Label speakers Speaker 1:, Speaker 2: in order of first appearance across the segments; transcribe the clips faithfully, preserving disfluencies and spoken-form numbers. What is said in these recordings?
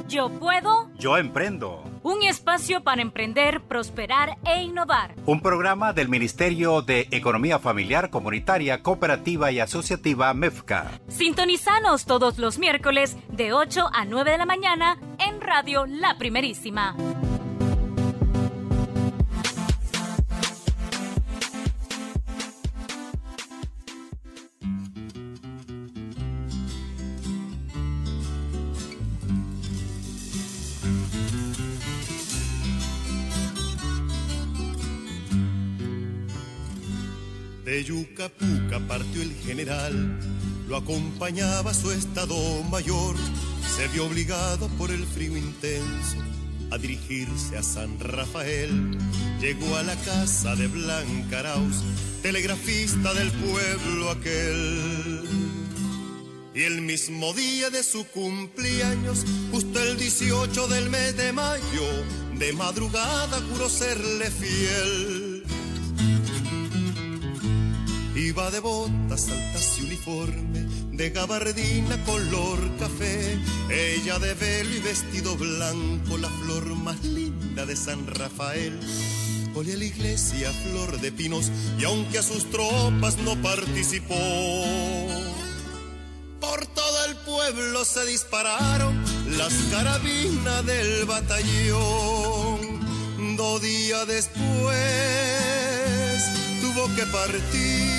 Speaker 1: Yo puedo.
Speaker 2: Yo emprendo.
Speaker 1: Un espacio para emprender, prosperar e innovar.
Speaker 2: Un programa del Ministerio de Economía Familiar, Comunitaria, Cooperativa y Asociativa MEFCA.
Speaker 1: Sintonizanos todos los miércoles de ocho a nueve de la mañana en Radio La Primerísima.
Speaker 3: De Yucapuca partió el general, lo acompañaba su estado mayor. Se vio obligado por el frío intenso a dirigirse a San Rafael. Llegó a la casa de Blanca Arauz, telegrafista del pueblo aquel. Y el mismo día de su cumpleaños, justo el dieciocho del mes de mayo, de madrugada juró serle fiel. Iba de botas altas y uniforme, de gabardina color café. Ella de velo y vestido blanco, la flor más linda de San Rafael. Olía la iglesia flor de pinos, y aunque a sus tropas no participó, por todo el pueblo se dispararon las carabinas del batallón. Dos días después tuvo que partir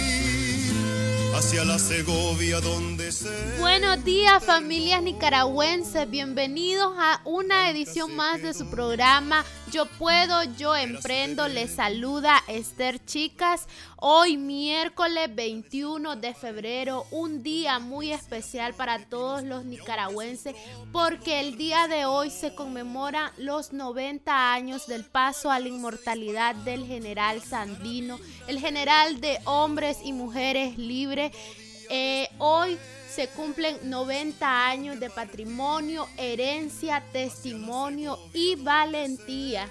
Speaker 3: hacia la Segovia donde se...
Speaker 4: Buenos días, familias nicaragüenses, bienvenidos a una edición más de su programa Yo Puedo, Yo Emprendo. Les saluda Esther Chicas. Hoy miércoles veintiuno de febrero, un día muy especial para todos los nicaragüenses, porque el día de hoy se conmemoran los noventa años del paso a la inmortalidad del general Sandino, el general de hombres y mujeres libres. Eh, hoy se cumplen noventa años de patrimonio, herencia, testimonio y valentía.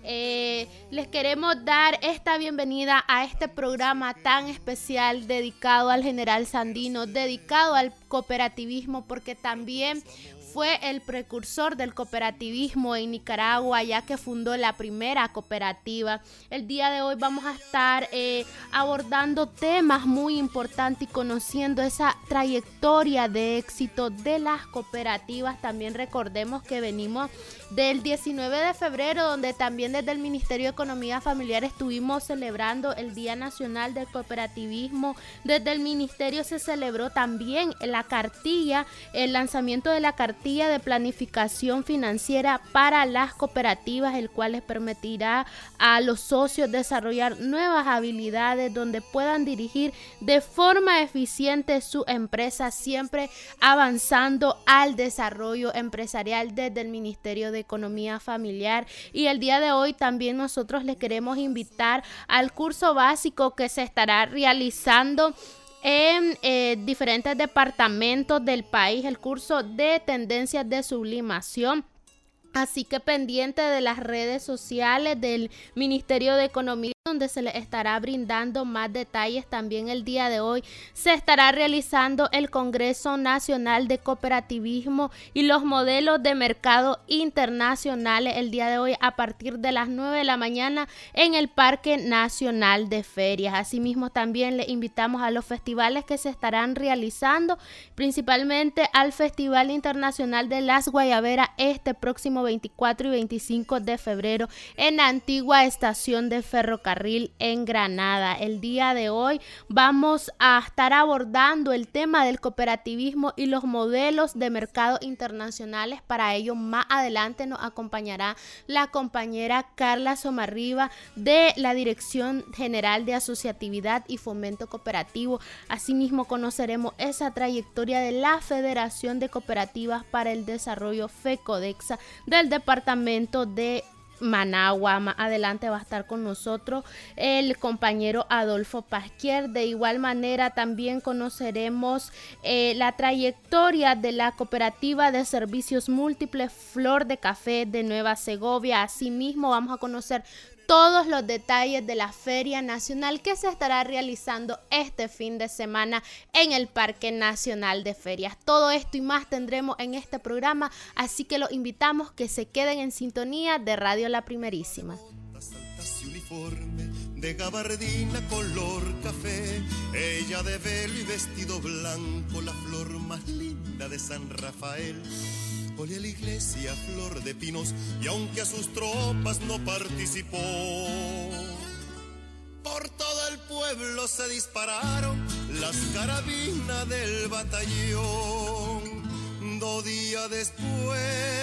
Speaker 4: Eh, les queremos dar esta bienvenida a este programa tan especial dedicado al general Sandino, dedicado al cooperativismo, porque también fue el precursor del cooperativismo en Nicaragua, ya que fundó la primera cooperativa. El día de hoy vamos a estar eh, abordando temas muy importantes y conociendo esa trayectoria de éxito de las cooperativas. También recordemos que venimos del diecinueve de febrero, donde también desde el Ministerio de Economía Familiar estuvimos celebrando el Día Nacional del Cooperativismo. Desde el Ministerio se celebró también la cartilla, el lanzamiento de la cartilla de planificación financiera para las cooperativas, el cual les permitirá a los socios desarrollar nuevas habilidades donde puedan dirigir de forma eficiente su empresa, siempre avanzando al desarrollo empresarial desde el Ministerio de Economía Familiar. Y el día de hoy también nosotros les queremos invitar al curso básico que se estará realizando en eh, diferentes departamentos del país, el curso de tendencias de sublimación. Así que pendiente de las redes sociales del Ministerio de Economía, donde se les estará brindando más detalles. También el día de hoy se estará realizando el Congreso Nacional de Cooperativismo y los modelos de mercado internacionales el día de hoy a partir de las nueve de la mañana en el Parque Nacional de Ferias. Asimismo, también les invitamos a los festivales que se estarán realizando, principalmente al Festival Internacional de las Guayaberas este próximo veinticuatro y veinticinco de febrero en la antigua estación de ferrocarril en Granada. El día de hoy vamos a estar abordando el tema del cooperativismo y los modelos de mercado internacionales. Para ello, más adelante nos acompañará la compañera Carla Somarriba de la Dirección General de Asociatividad y Fomento Cooperativo. Asimismo, conoceremos esa trayectoria de la Federación de Cooperativas para el Desarrollo FECODEXA del departamento de Managua. Más adelante va a estar con nosotros el compañero Adolfo Pasquier. De igual manera también conoceremos eh, la trayectoria de la cooperativa de servicios múltiples Flor de Café de Nueva Segovia. Asimismo vamos a conocer todos los detalles de la Feria Nacional que se estará realizando este fin de semana en el Parque Nacional de Ferias. Todo esto y más tendremos en este programa, así que los invitamos que se queden en sintonía de Radio La Primerísima.
Speaker 3: De gabardina color café, ella de velo y vestido blanco, la flor más linda de San Rafael. Olía a la iglesia flor de pinos y aunque a sus tropas no participó, por todo el pueblo se dispararon las carabinas del batallón. Dos días después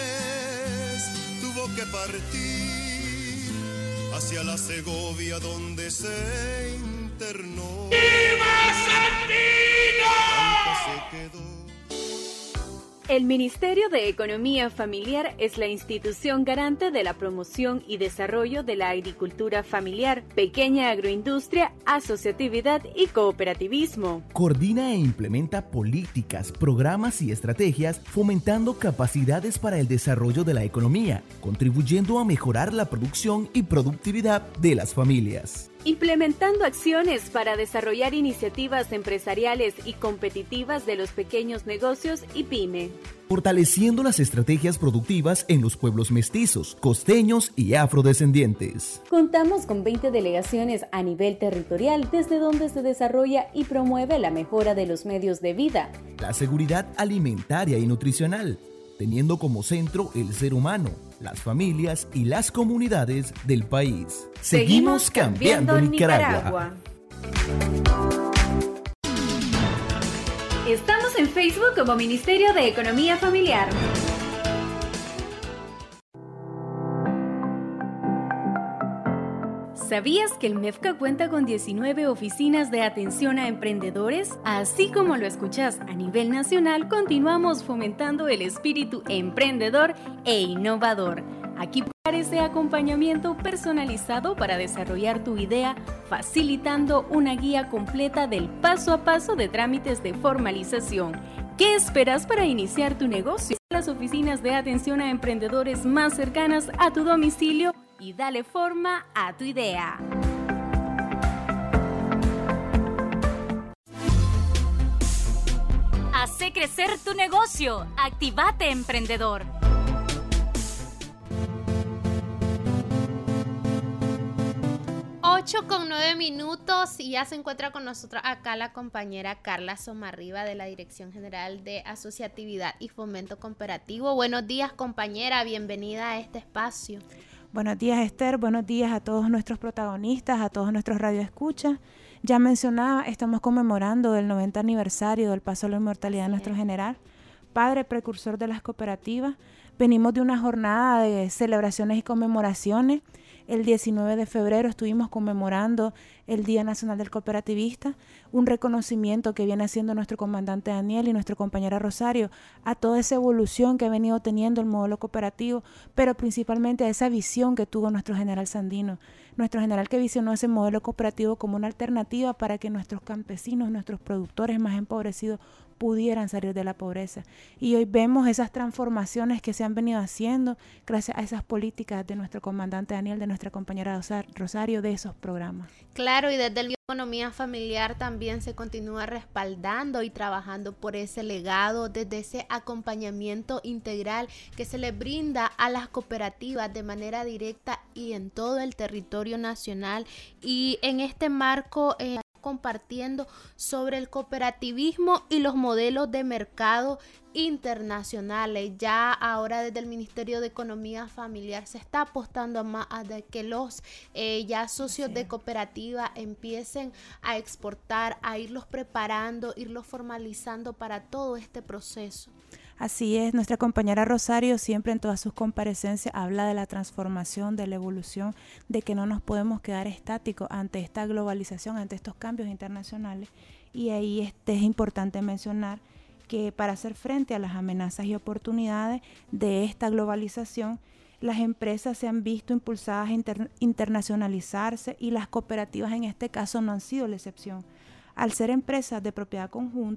Speaker 3: tuvo que partir hacia la Segovia donde se internó. ¡Viva Sandino! Se quedó.
Speaker 5: El Ministerio de Economía Familiar es la institución garante de la promoción y desarrollo de la agricultura familiar, pequeña agroindustria, asociatividad y cooperativismo.
Speaker 6: Coordina e implementa políticas, programas y estrategias fomentando capacidades para el desarrollo de la economía, contribuyendo a mejorar la producción y productividad de las familias.
Speaker 5: Implementando acciones para desarrollar iniciativas empresariales y competitivas de los pequeños negocios y pyme.
Speaker 6: Fortaleciendo las estrategias productivas en los pueblos mestizos, costeños y afrodescendientes.
Speaker 5: Contamos con veinte delegaciones a nivel territorial desde donde se desarrolla y promueve la mejora de los medios de vida,
Speaker 6: la seguridad alimentaria y nutricional, teniendo como centro el ser humano, las familias y las comunidades del país.
Speaker 5: Seguimos cambiando, cambiando Nicaragua. Nicaragua. Estamos en Facebook como Ministerio de Economía Familiar. ¿Sabías que el MEFCA cuenta con diecinueve oficinas de atención a emprendedores? Así como lo escuchas, a nivel nacional continuamos fomentando el espíritu emprendedor e innovador. Aquí ese acompañamiento personalizado para desarrollar tu idea, facilitando una guía completa del paso a paso de trámites de formalización. ¿Qué esperas para iniciar tu negocio? Las oficinas de atención a emprendedores más cercanas a tu domicilio y dale forma a tu idea.
Speaker 1: Hace crecer tu negocio. Activate, emprendedor.
Speaker 4: ocho con nueve minutos y ya se encuentra con nosotros acá la compañera Carla Somarriba de la Dirección General de Asociatividad y Fomento Cooperativo. Buenos días, compañera, bienvenida a este espacio.
Speaker 7: Buenos días, Esther, buenos días a todos nuestros protagonistas, a todos nuestros radioescuchas. Ya mencionaba, estamos conmemorando el noventa aniversario del paso a la inmortalidad de nuestro general, padre precursor de las cooperativas. Venimos de una jornada de celebraciones y conmemoraciones. El diecinueve de febrero estuvimos conmemorando el Día Nacional del Cooperativista, un reconocimiento que viene haciendo nuestro comandante Daniel y nuestra compañera Rosario a toda esa evolución que ha venido teniendo el modelo cooperativo, pero principalmente a esa visión que tuvo nuestro general Sandino, nuestro general que visionó ese modelo cooperativo como una alternativa para que nuestros campesinos, nuestros productores más empobrecidos pudieran salir de la pobreza. Y hoy vemos esas transformaciones que se han venido haciendo gracias a esas políticas de nuestro comandante Daniel, de nuestra compañera Rosario, de esos programas.
Speaker 4: Claro, y desde el Economía Familiar también se continúa respaldando y trabajando por ese legado, desde ese acompañamiento integral que se le brinda a las cooperativas de manera directa y en todo el territorio nacional. Y en este marco eh, compartiendo sobre el cooperativismo y los modelos de mercado internacionales. Ya ahora desde el Ministerio de Economía Familiar se está apostando a más a de que los eh, ya socios de cooperativa empiecen a exportar, a irlos preparando, irlos formalizando para todo este proceso.
Speaker 7: Así es, nuestra compañera Rosario siempre en todas sus comparecencias habla de la transformación, de la evolución, de que no nos podemos quedar estáticos ante esta globalización, ante estos cambios internacionales. Y ahí este, es importante mencionar que para hacer frente a las amenazas y oportunidades de esta globalización, las empresas se han visto impulsadas a inter- internacionalizarse y las cooperativas en este caso no han sido la excepción. Al ser empresas de propiedad conjunta,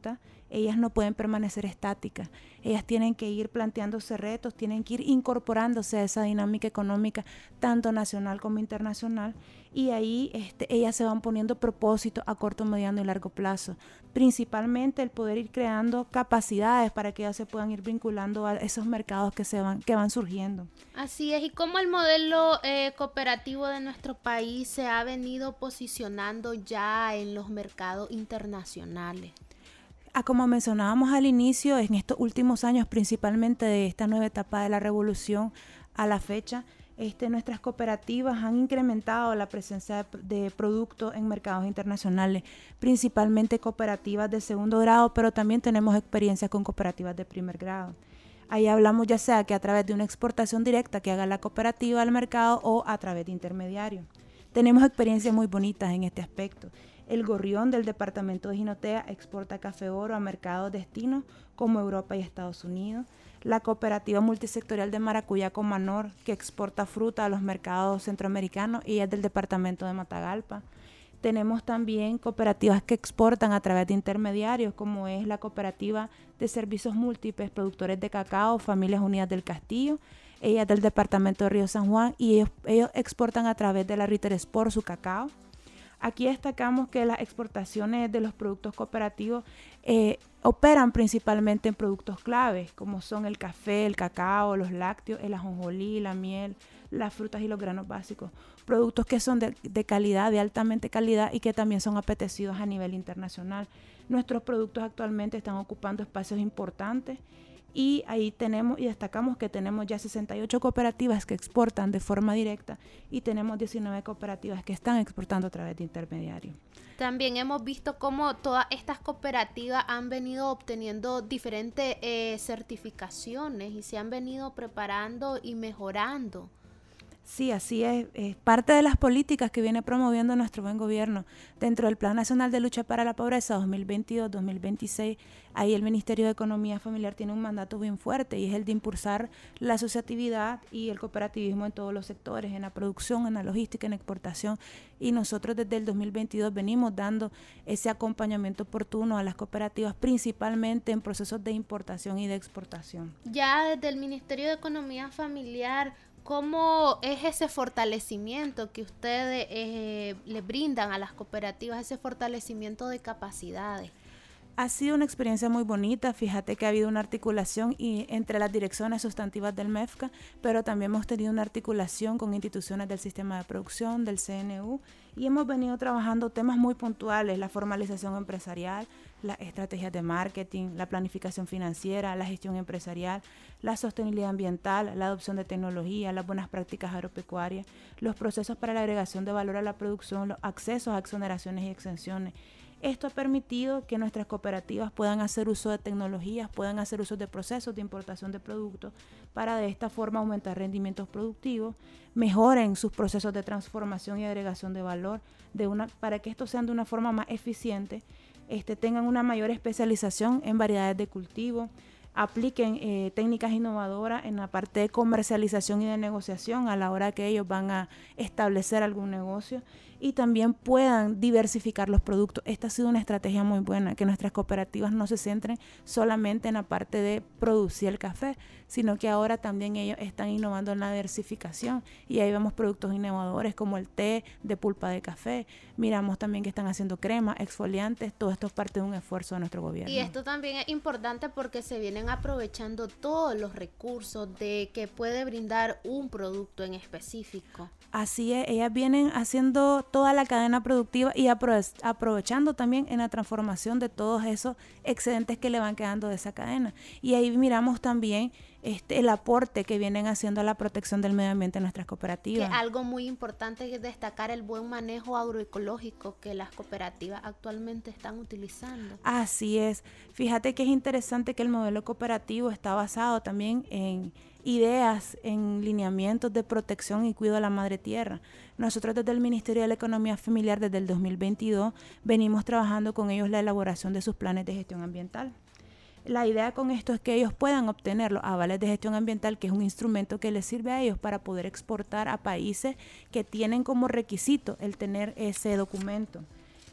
Speaker 7: ellas no pueden permanecer estáticas, ellas tienen que ir planteándose retos, tienen que ir incorporándose a esa dinámica económica, tanto nacional como internacional, y ahí este, ellas se van poniendo propósitos a corto, mediano y largo plazo, principalmente el poder ir creando capacidades para que ellas se puedan ir vinculando a esos mercados que, se van, que van surgiendo.
Speaker 4: Así es, y cómo el modelo eh, cooperativo de nuestro país se ha venido posicionando ya en los mercados internacionales.
Speaker 7: Ah, como mencionábamos al inicio, en estos últimos años, principalmente de esta nueva etapa de la revolución a la fecha, este, nuestras cooperativas han incrementado la presencia de, de productos en mercados internacionales, principalmente cooperativas de segundo grado, pero también tenemos experiencias con cooperativas de primer grado. Ahí hablamos ya sea que a través de una exportación directa que haga la cooperativa al mercado o a través de intermediarios. Tenemos experiencias muy bonitas en este aspecto. El Gorrión del departamento de Jinotea exporta café oro a mercados destinos como Europa y Estados Unidos. La cooperativa multisectorial de Maracuyá Comanor, que exporta fruta a los mercados centroamericanos y es del departamento de Matagalpa. Tenemos también cooperativas que exportan a través de intermediarios, como es la cooperativa de servicios múltiples productores de cacao, Familias Unidas del Castillo. Ella es del departamento de Río San Juan y ellos, ellos exportan a través de la Ritter Sport su cacao. Aquí destacamos que las exportaciones de los productos cooperativos eh, operan principalmente en productos claves, como son el café, el cacao, los lácteos, el ajonjolí, la miel, las frutas y los granos básicos. Productos que son de, de calidad, de altamente calidad y que también son apetecidos a nivel internacional. Nuestros productos actualmente están ocupando espacios importantes. Y ahí tenemos y destacamos que tenemos ya sesenta y ocho cooperativas que exportan de forma directa y tenemos diecinueve cooperativas que están exportando a través de intermediarios.
Speaker 4: También hemos visto cómo todas estas cooperativas han venido obteniendo diferentes eh, certificaciones y se han venido preparando y mejorando.
Speaker 7: Sí, así es. Es parte de las políticas que viene promoviendo nuestro buen gobierno. Dentro del Plan Nacional de Lucha para la Pobreza dos mil veintidós a dos mil veintiséis, ahí el Ministerio de Economía Familiar tiene un mandato bien fuerte y es el de impulsar la asociatividad y el cooperativismo en todos los sectores, en la producción, en la logística, en la exportación. Y nosotros desde el dos mil veintidós venimos dando ese acompañamiento oportuno a las cooperativas, principalmente en procesos de importación y de exportación.
Speaker 4: Ya desde el Ministerio de Economía Familiar, ¿cómo es ese fortalecimiento que ustedes eh, le brindan a las cooperativas, ese fortalecimiento de capacidades?
Speaker 7: Ha sido una experiencia muy bonita. Fíjate que ha habido una articulación y entre las direcciones sustantivas del MEFCA, pero también hemos tenido una articulación con instituciones del sistema de producción, del C N U, y hemos venido trabajando temas muy puntuales: la formalización empresarial, las estrategias de marketing, la planificación financiera, la gestión empresarial, la sostenibilidad ambiental, la adopción de tecnología, las buenas prácticas agropecuarias, los procesos para la agregación de valor a la producción, los accesos a exoneraciones y exenciones. Esto ha permitido que nuestras cooperativas puedan hacer uso de tecnologías, puedan hacer uso de procesos de importación de productos para de esta forma aumentar rendimientos productivos, mejoren sus procesos de transformación y agregación de valor de una, para que estos sean de una forma más eficiente, este, tengan una mayor especialización en variedades de cultivo, apliquen eh, técnicas innovadoras en la parte de comercialización y de negociación a la hora que ellos van a establecer algún negocio y también puedan diversificar los productos. Esta ha sido una estrategia muy buena, que nuestras cooperativas no se centren solamente en la parte de producir el café, sino que ahora también ellos están innovando en la diversificación y ahí vemos productos innovadores como el té de pulpa de café. Miramos también que están haciendo cremas, exfoliantes. Todo esto es parte de un esfuerzo de nuestro gobierno.
Speaker 4: Y esto también es importante porque se vienen aprovechando todos los recursos de que puede brindar un producto en específico.
Speaker 7: Así es, ellas vienen haciendo toda la cadena productiva y aprove- aprovechando también en la transformación de todos esos excedentes que le van quedando de esa cadena. Y ahí miramos también este, el aporte que vienen haciendo a la protección del medio ambiente en nuestras cooperativas.
Speaker 4: Que algo muy importante es destacar el buen manejo agroecológico que las cooperativas actualmente están utilizando.
Speaker 7: Así es. Fíjate que es interesante que el modelo cooperativo está basado también en ideas, en lineamientos de protección y cuidado de la madre tierra. Nosotros desde el Ministerio de la Economía Familiar desde el dos mil veintidós venimos trabajando con ellos la elaboración de sus planes de gestión ambiental. La idea con esto es que ellos puedan obtener los avales de gestión ambiental, que es un instrumento que les sirve a ellos para poder exportar a países que tienen como requisito el tener ese documento.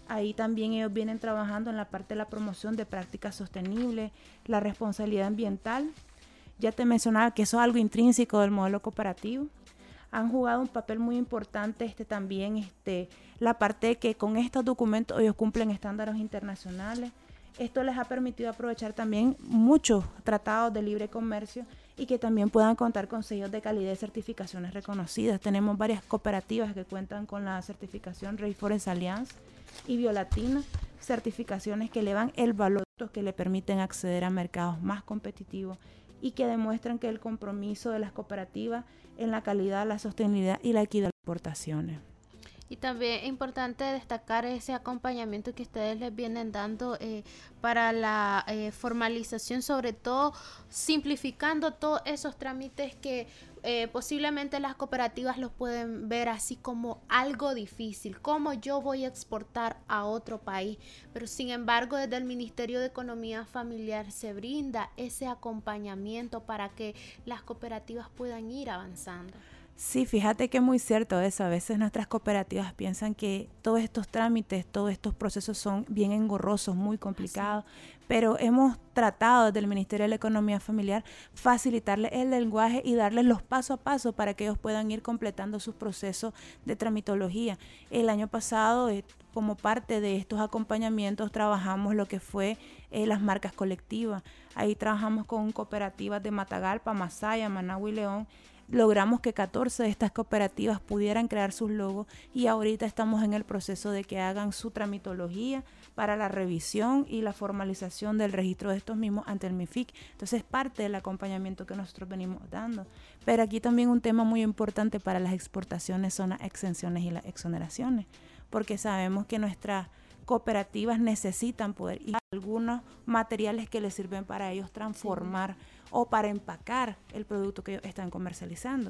Speaker 7: Ahí también ellos vienen trabajando en la parte de la promoción de prácticas sostenibles, la responsabilidad ambiental. Ya te mencionaba que eso es algo intrínseco del modelo cooperativo. Han jugado un papel muy importante este, también este, la parte de que con estos documentos ellos cumplen estándares internacionales. Esto les ha permitido aprovechar también muchos tratados de libre comercio y que también puedan contar con sellos de calidad y certificaciones reconocidas. Tenemos varias cooperativas que cuentan con la certificación Rainforest Alliance y Biolatina, certificaciones que elevan el valor, que le permiten acceder a mercados más competitivos y que demuestran que el compromiso de las cooperativas en la calidad, la sostenibilidad y la equidad de las exportaciones.
Speaker 4: Y también es importante destacar ese acompañamiento que ustedes les vienen dando eh, para la eh, formalización, sobre todo simplificando todos esos trámites que eh, posiblemente las cooperativas los pueden ver así como algo difícil, como yo voy a exportar a otro país, pero sin embargo desde el Ministerio de Economía Familiar se brinda ese acompañamiento para que las cooperativas puedan ir avanzando.
Speaker 7: Sí, fíjate que es muy cierto eso. A veces nuestras cooperativas piensan que todos estos trámites, todos estos procesos son bien engorrosos, muy complicados, pero hemos tratado desde el Ministerio de la Economía Familiar facilitarles el lenguaje y darles los paso a paso para que ellos puedan ir completando sus procesos de tramitología. El año pasado, eh, como parte de estos acompañamientos, trabajamos lo que fue eh, las marcas colectivas. Ahí trabajamos con cooperativas de Matagalpa, Masaya, Managua y León. Logramos que catorce de estas cooperativas pudieran crear sus logos y ahorita estamos en el proceso de que hagan su tramitología para la revisión y la formalización del registro de estos mismos ante el MIFIC. Entonces es parte del acompañamiento que nosotros venimos dando. Pero aquí también un tema muy importante para las exportaciones son las exenciones y las exoneraciones, porque sabemos que nuestras cooperativas necesitan poder y algunos materiales que les sirven para ellos transformar sí. o para empacar el producto que ellos están comercializando.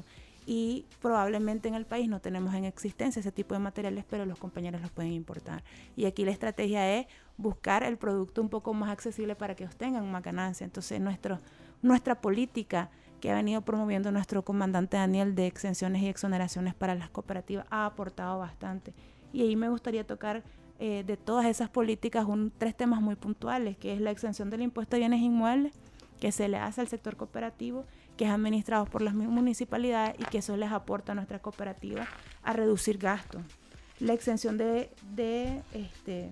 Speaker 7: Y probablemente en el país no tenemos en existencia ese tipo de materiales, pero los compañeros los pueden importar. Y aquí la estrategia es buscar el producto un poco más accesible para que ellos tengan más ganancia. Entonces nuestro, nuestra política que ha venido promoviendo nuestro comandante Daniel de exenciones y exoneraciones para las cooperativas ha aportado bastante. Y ahí me gustaría tocar Eh, de todas esas políticas un, tres temas muy puntuales, que es la exención del impuesto a bienes inmuebles que se le hace al sector cooperativo, que es administrado por las municipalidades y que eso les aporta a nuestra cooperativa a reducir gastos. La exención de, de este,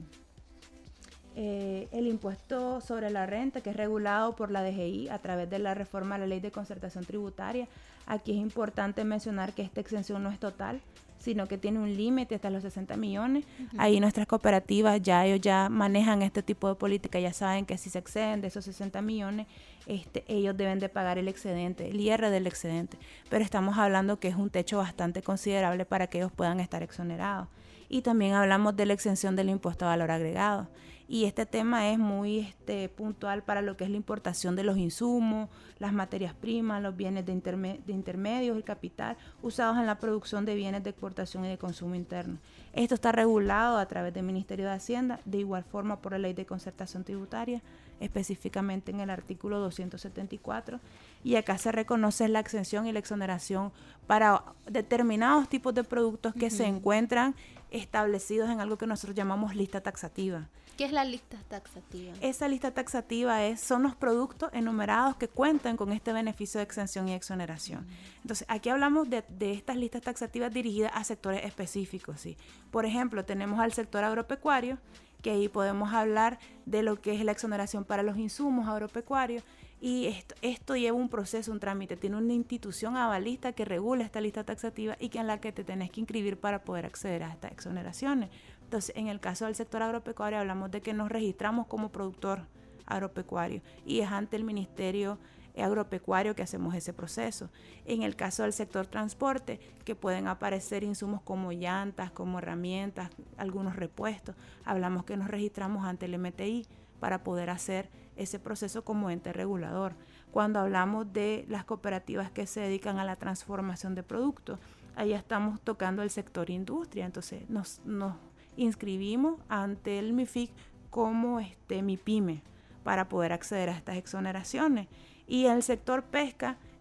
Speaker 7: eh, el impuesto sobre la renta, que es regulado por la D G I a través de la reforma a la Ley de Concertación Tributaria. Aquí es importante mencionar que esta exención no es total, sino que tiene un límite hasta los sesenta millones. Uh-huh. Ahí nuestras cooperativas ya ellos ya manejan este tipo de política, ya saben que si se exceden de esos sesenta millones, este, ellos deben de pagar el excedente, el I R del excedente. Pero estamos hablando que es un techo bastante considerable para que ellos puedan estar exonerados. Y también hablamos de la exención del impuesto a valor agregado. Y este tema es muy este, puntual para lo que es la importación de los insumos, las materias primas, los bienes de, interme- de intermedios y capital usados en la producción de bienes de exportación y de consumo interno. Esto está regulado a través del Ministerio de Hacienda, de igual forma por la Ley de Concertación Tributaria, específicamente en el artículo doscientos setenta y cuatro, y acá se reconoce la exención y la exoneración para determinados tipos de productos que uh-huh. se encuentran establecidos en algo que nosotros llamamos lista taxativa.
Speaker 4: ¿Qué es la lista taxativa?
Speaker 7: Esa lista taxativa es, son los productos enumerados que cuentan con este beneficio de exención y exoneración. Uh-huh. Entonces, aquí hablamos de, de estas listas taxativas dirigidas a sectores específicos, ¿sí? Por ejemplo, tenemos al sector agropecuario, que ahí podemos hablar de lo que es la exoneración para los insumos agropecuarios, y esto, esto lleva un proceso, un trámite, tiene una institución avalista que regula esta lista taxativa y que en la que te tenés que inscribir para poder acceder a estas exoneraciones. Entonces, en el caso del sector agropecuario hablamos de que nos registramos como productor agropecuario y es ante el Ministerio Agropecuario que hacemos ese proceso. En el caso del sector transporte, que pueden aparecer insumos como llantas, como herramientas, algunos repuestos, hablamos que nos registramos ante el M T I para poder hacer ese proceso como ente regulador. Cuando hablamos de las cooperativas que se dedican a la transformación de productos, ahí estamos tocando el sector industria, entonces nos, nos inscribimos ante el MIFIC como este MIPYME para poder acceder a estas exoneraciones. Y en el sector pesca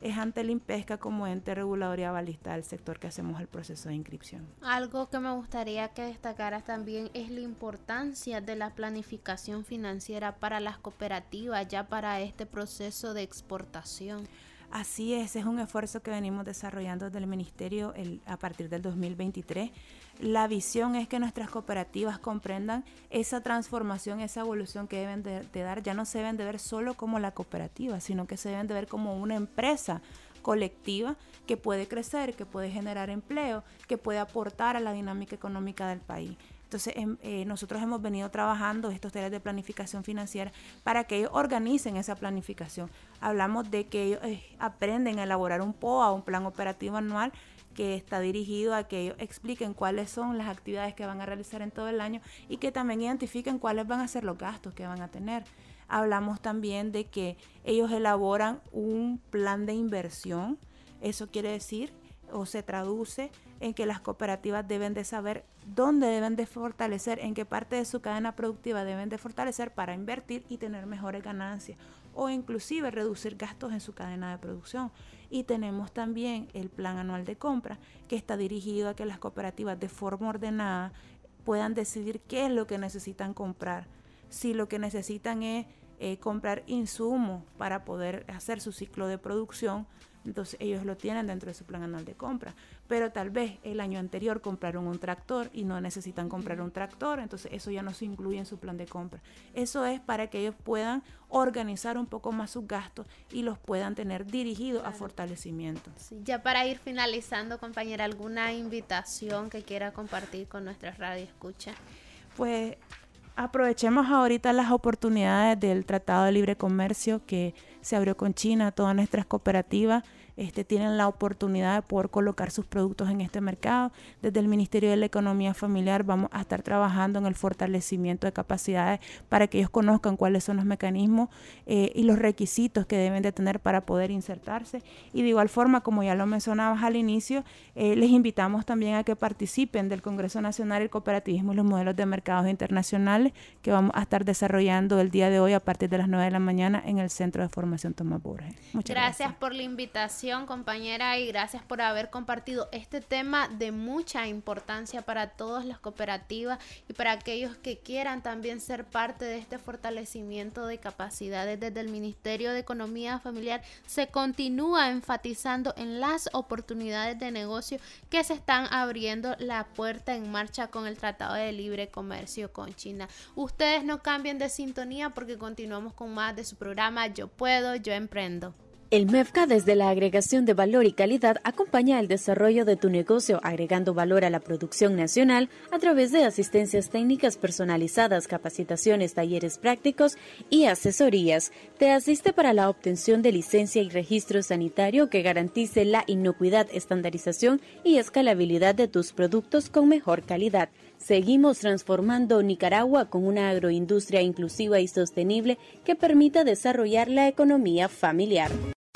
Speaker 7: es ante el INPESCA como ente regulador y avalista del sector que hacemos el proceso de inscripción.
Speaker 4: Algo que me gustaría que destacaras también es la importancia de la planificación financiera para las cooperativas, ya para este proceso de exportación.
Speaker 7: Así es, es un esfuerzo que venimos desarrollando desde el Ministerio el, a partir del dos mil veintitrés. La visión es que nuestras cooperativas comprendan esa transformación, esa evolución que deben de, de dar. Ya no se deben de ver solo como la cooperativa, sino que se deben de ver como una empresa colectiva que puede crecer, que puede generar empleo, que puede aportar a la dinámica económica del país. Entonces, eh, nosotros hemos venido trabajando estos talleres de planificación financiera para que ellos organicen esa planificación. Hablamos de que ellos eh, aprenden a elaborar un P O A, un plan operativo anual, que está dirigido a que ellos expliquen cuáles son las actividades que van a realizar en todo el año y que también identifiquen cuáles van a ser los gastos que van a tener. Hablamos también de que ellos elaboran un plan de inversión. Eso quiere decir o se traduce en que las cooperativas deben de saber dónde deben de fortalecer, en qué parte de su cadena productiva deben de fortalecer para invertir y tener mejores ganancias o inclusive reducir gastos en su cadena de producción. Y tenemos también el plan anual de compra, que está dirigido a que las cooperativas de forma ordenada puedan decidir qué es lo que necesitan comprar. Si lo que necesitan es eh, comprar insumos para poder hacer su ciclo de producción, entonces ellos lo tienen dentro de su plan anual de compra, pero tal vez el año anterior compraron un tractor y no necesitan comprar un tractor, entonces eso ya no se incluye en su plan de compra. Eso es para que ellos puedan organizar un poco más sus gastos y los puedan tener dirigidos claro. a fortalecimiento.
Speaker 4: Sí, ya para ir finalizando, compañera, ¿alguna invitación que quiera compartir con nuestra radio escucha?
Speaker 7: Pues aprovechemos ahorita las oportunidades del Tratado de Libre Comercio que se abrió con China. Todas nuestras cooperativas este, tienen la oportunidad de poder colocar sus productos en este mercado. Desde el Ministerio de la Economía Familiar vamos a estar trabajando en el fortalecimiento de capacidades para que ellos conozcan cuáles son los mecanismos eh, y los requisitos que deben de tener para poder insertarse. Y de igual forma, como ya lo mencionabas al inicio, eh, les invitamos también a que participen del Congreso Nacional del Cooperativismo y los Modelos de Mercados Internacionales que vamos a estar desarrollando el día de hoy a partir de las nueve de la mañana en el Centro de Formación Tomás Borges. Muchas gracias.
Speaker 4: Gracias por la invitación, compañera, y gracias por haber compartido este tema de mucha importancia para todas las cooperativas y para aquellos que quieran también ser parte de este fortalecimiento de capacidades. Desde el Ministerio de Economía Familiar se continúa enfatizando en las oportunidades de negocio que se están abriendo la puerta en marcha con el Tratado de Libre Comercio con China. Ustedes no cambien de sintonía porque continuamos con más de su programa Yo Puedo, Yo Emprendo.
Speaker 5: El MEFCA, desde la agregación de valor y calidad, acompaña el desarrollo de tu negocio, agregando valor a la producción nacional a través de asistencias técnicas personalizadas, capacitaciones, talleres prácticos y asesorías. Te asiste para la obtención de licencia y registro sanitario que garantice la inocuidad, estandarización y escalabilidad de tus productos con mejor calidad. Seguimos transformando Nicaragua con una agroindustria inclusiva y sostenible que permita desarrollar la economía familiar.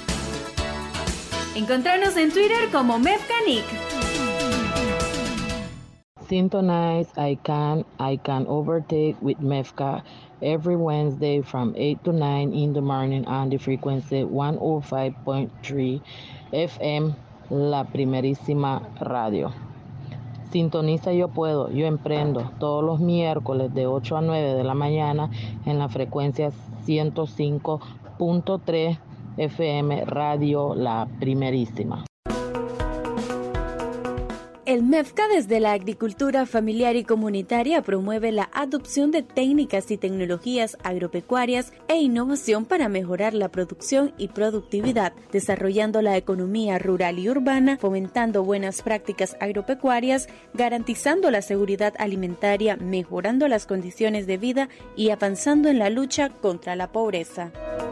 Speaker 5: Encontrarnos en Twitter como MEFCANIC.
Speaker 8: Syntonize I Can, I Can Overtake with MEFCA every Wednesday from eight to nine in the morning on the frequency one oh five point three F M, la primerísima radio. Sintoniza Yo Puedo, Yo Emprendo todos los miércoles de ocho a nueve de la mañana en la frecuencia ciento cinco punto tres F M Radio La Primerísima.
Speaker 5: El MEFCA, desde la agricultura familiar y comunitaria, promueve la adopción de técnicas y tecnologías agropecuarias e innovación para mejorar la producción y productividad, desarrollando la economía rural y urbana, fomentando buenas prácticas agropecuarias, garantizando la seguridad alimentaria, mejorando las condiciones de vida y avanzando en la lucha contra la pobreza.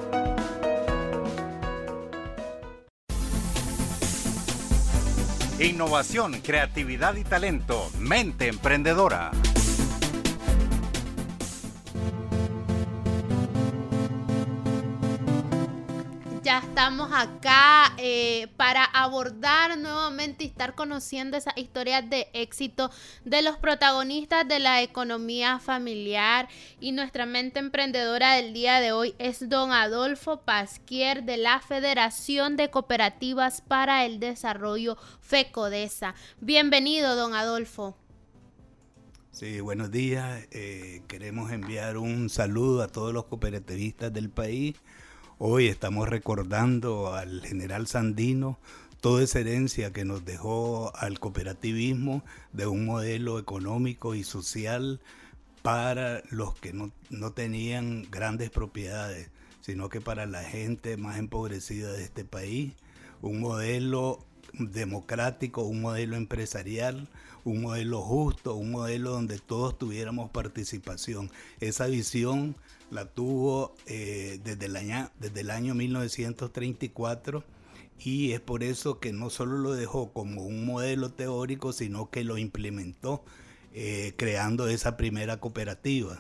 Speaker 2: Innovación, creatividad y talento. Mente emprendedora.
Speaker 4: Ya estamos acá eh, para abordar nuevamente y estar conociendo esas historias de éxito de los protagonistas de la economía familiar. Y nuestra mente emprendedora del día de hoy es don Adolfo Pasquier, de la Federación de Cooperativas para el Desarrollo, FECODESA. Bienvenido, don Adolfo.
Speaker 9: Sí, buenos días. Eh, queremos enviar un saludo a todos los cooperativistas del país. Hoy estamos recordando al general Sandino, toda esa herencia que nos dejó al cooperativismo de un modelo económico y social para los que no, no tenían grandes propiedades, sino que para la gente más empobrecida de este país, un modelo democrático, un modelo empresarial, un modelo justo, un modelo donde todos tuviéramos participación. Esa visión la tuvo eh, desde, el año, desde el año mil novecientos treinta y cuatro, y es por eso que no solo lo dejó como un modelo teórico, sino que lo implementó eh, creando esa primera cooperativa.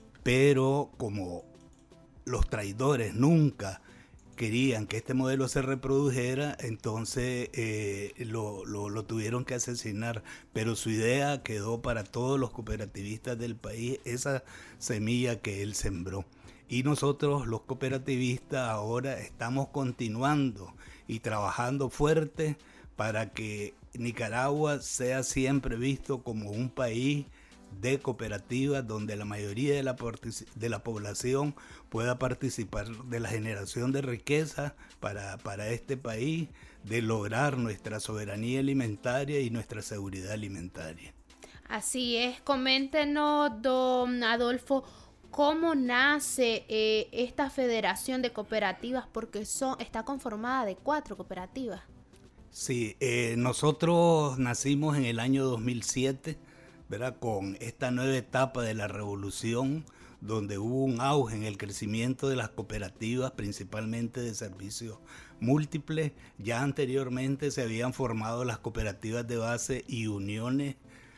Speaker 9: Pero como los traidores nunca querían que este modelo se reprodujera, entonces eh, lo, lo, lo tuvieron que asesinar, pero su idea quedó para todos los cooperativistas del país, esa semilla que él sembró. Y nosotros los cooperativistas ahora estamos continuando y trabajando fuerte para que Nicaragua sea siempre visto como un país de cooperativas donde la mayoría de la, de la población pueda participar de la generación de riqueza para, para este país, de lograr nuestra soberanía alimentaria y nuestra seguridad alimentaria.
Speaker 4: Así es, coméntenos, don Adolfo, ¿cómo nace eh, esta federación de cooperativas? Porque son, está conformada de cuatro cooperativas.
Speaker 9: Sí, eh, nosotros nacimos en el año dos mil siete, ¿verdad? Con esta nueva etapa de la revolución, donde hubo un auge en el crecimiento de las cooperativas, principalmente de servicios múltiples. Ya anteriormente se habían formado las cooperativas de base y uniones.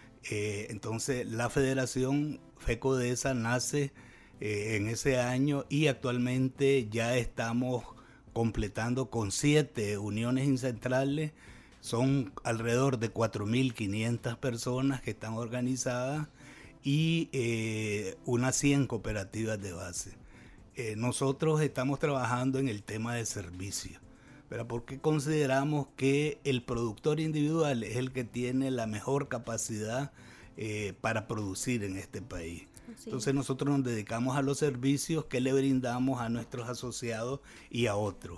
Speaker 9: Eh, entonces la Federación FECODESA nace eh, en ese año, y actualmente ya estamos completando con siete uniones incentrales. Son alrededor de cuatro mil quinientas personas que están organizadas y eh, unas cien cooperativas de base. Eh, nosotros estamos trabajando en el tema de servicios, ¿verdad? Porque consideramos que el productor individual es el que tiene la mejor capacidad eh, para producir en este país. Sí. Entonces nosotros nos dedicamos a los servicios que le brindamos a nuestros asociados y a otros.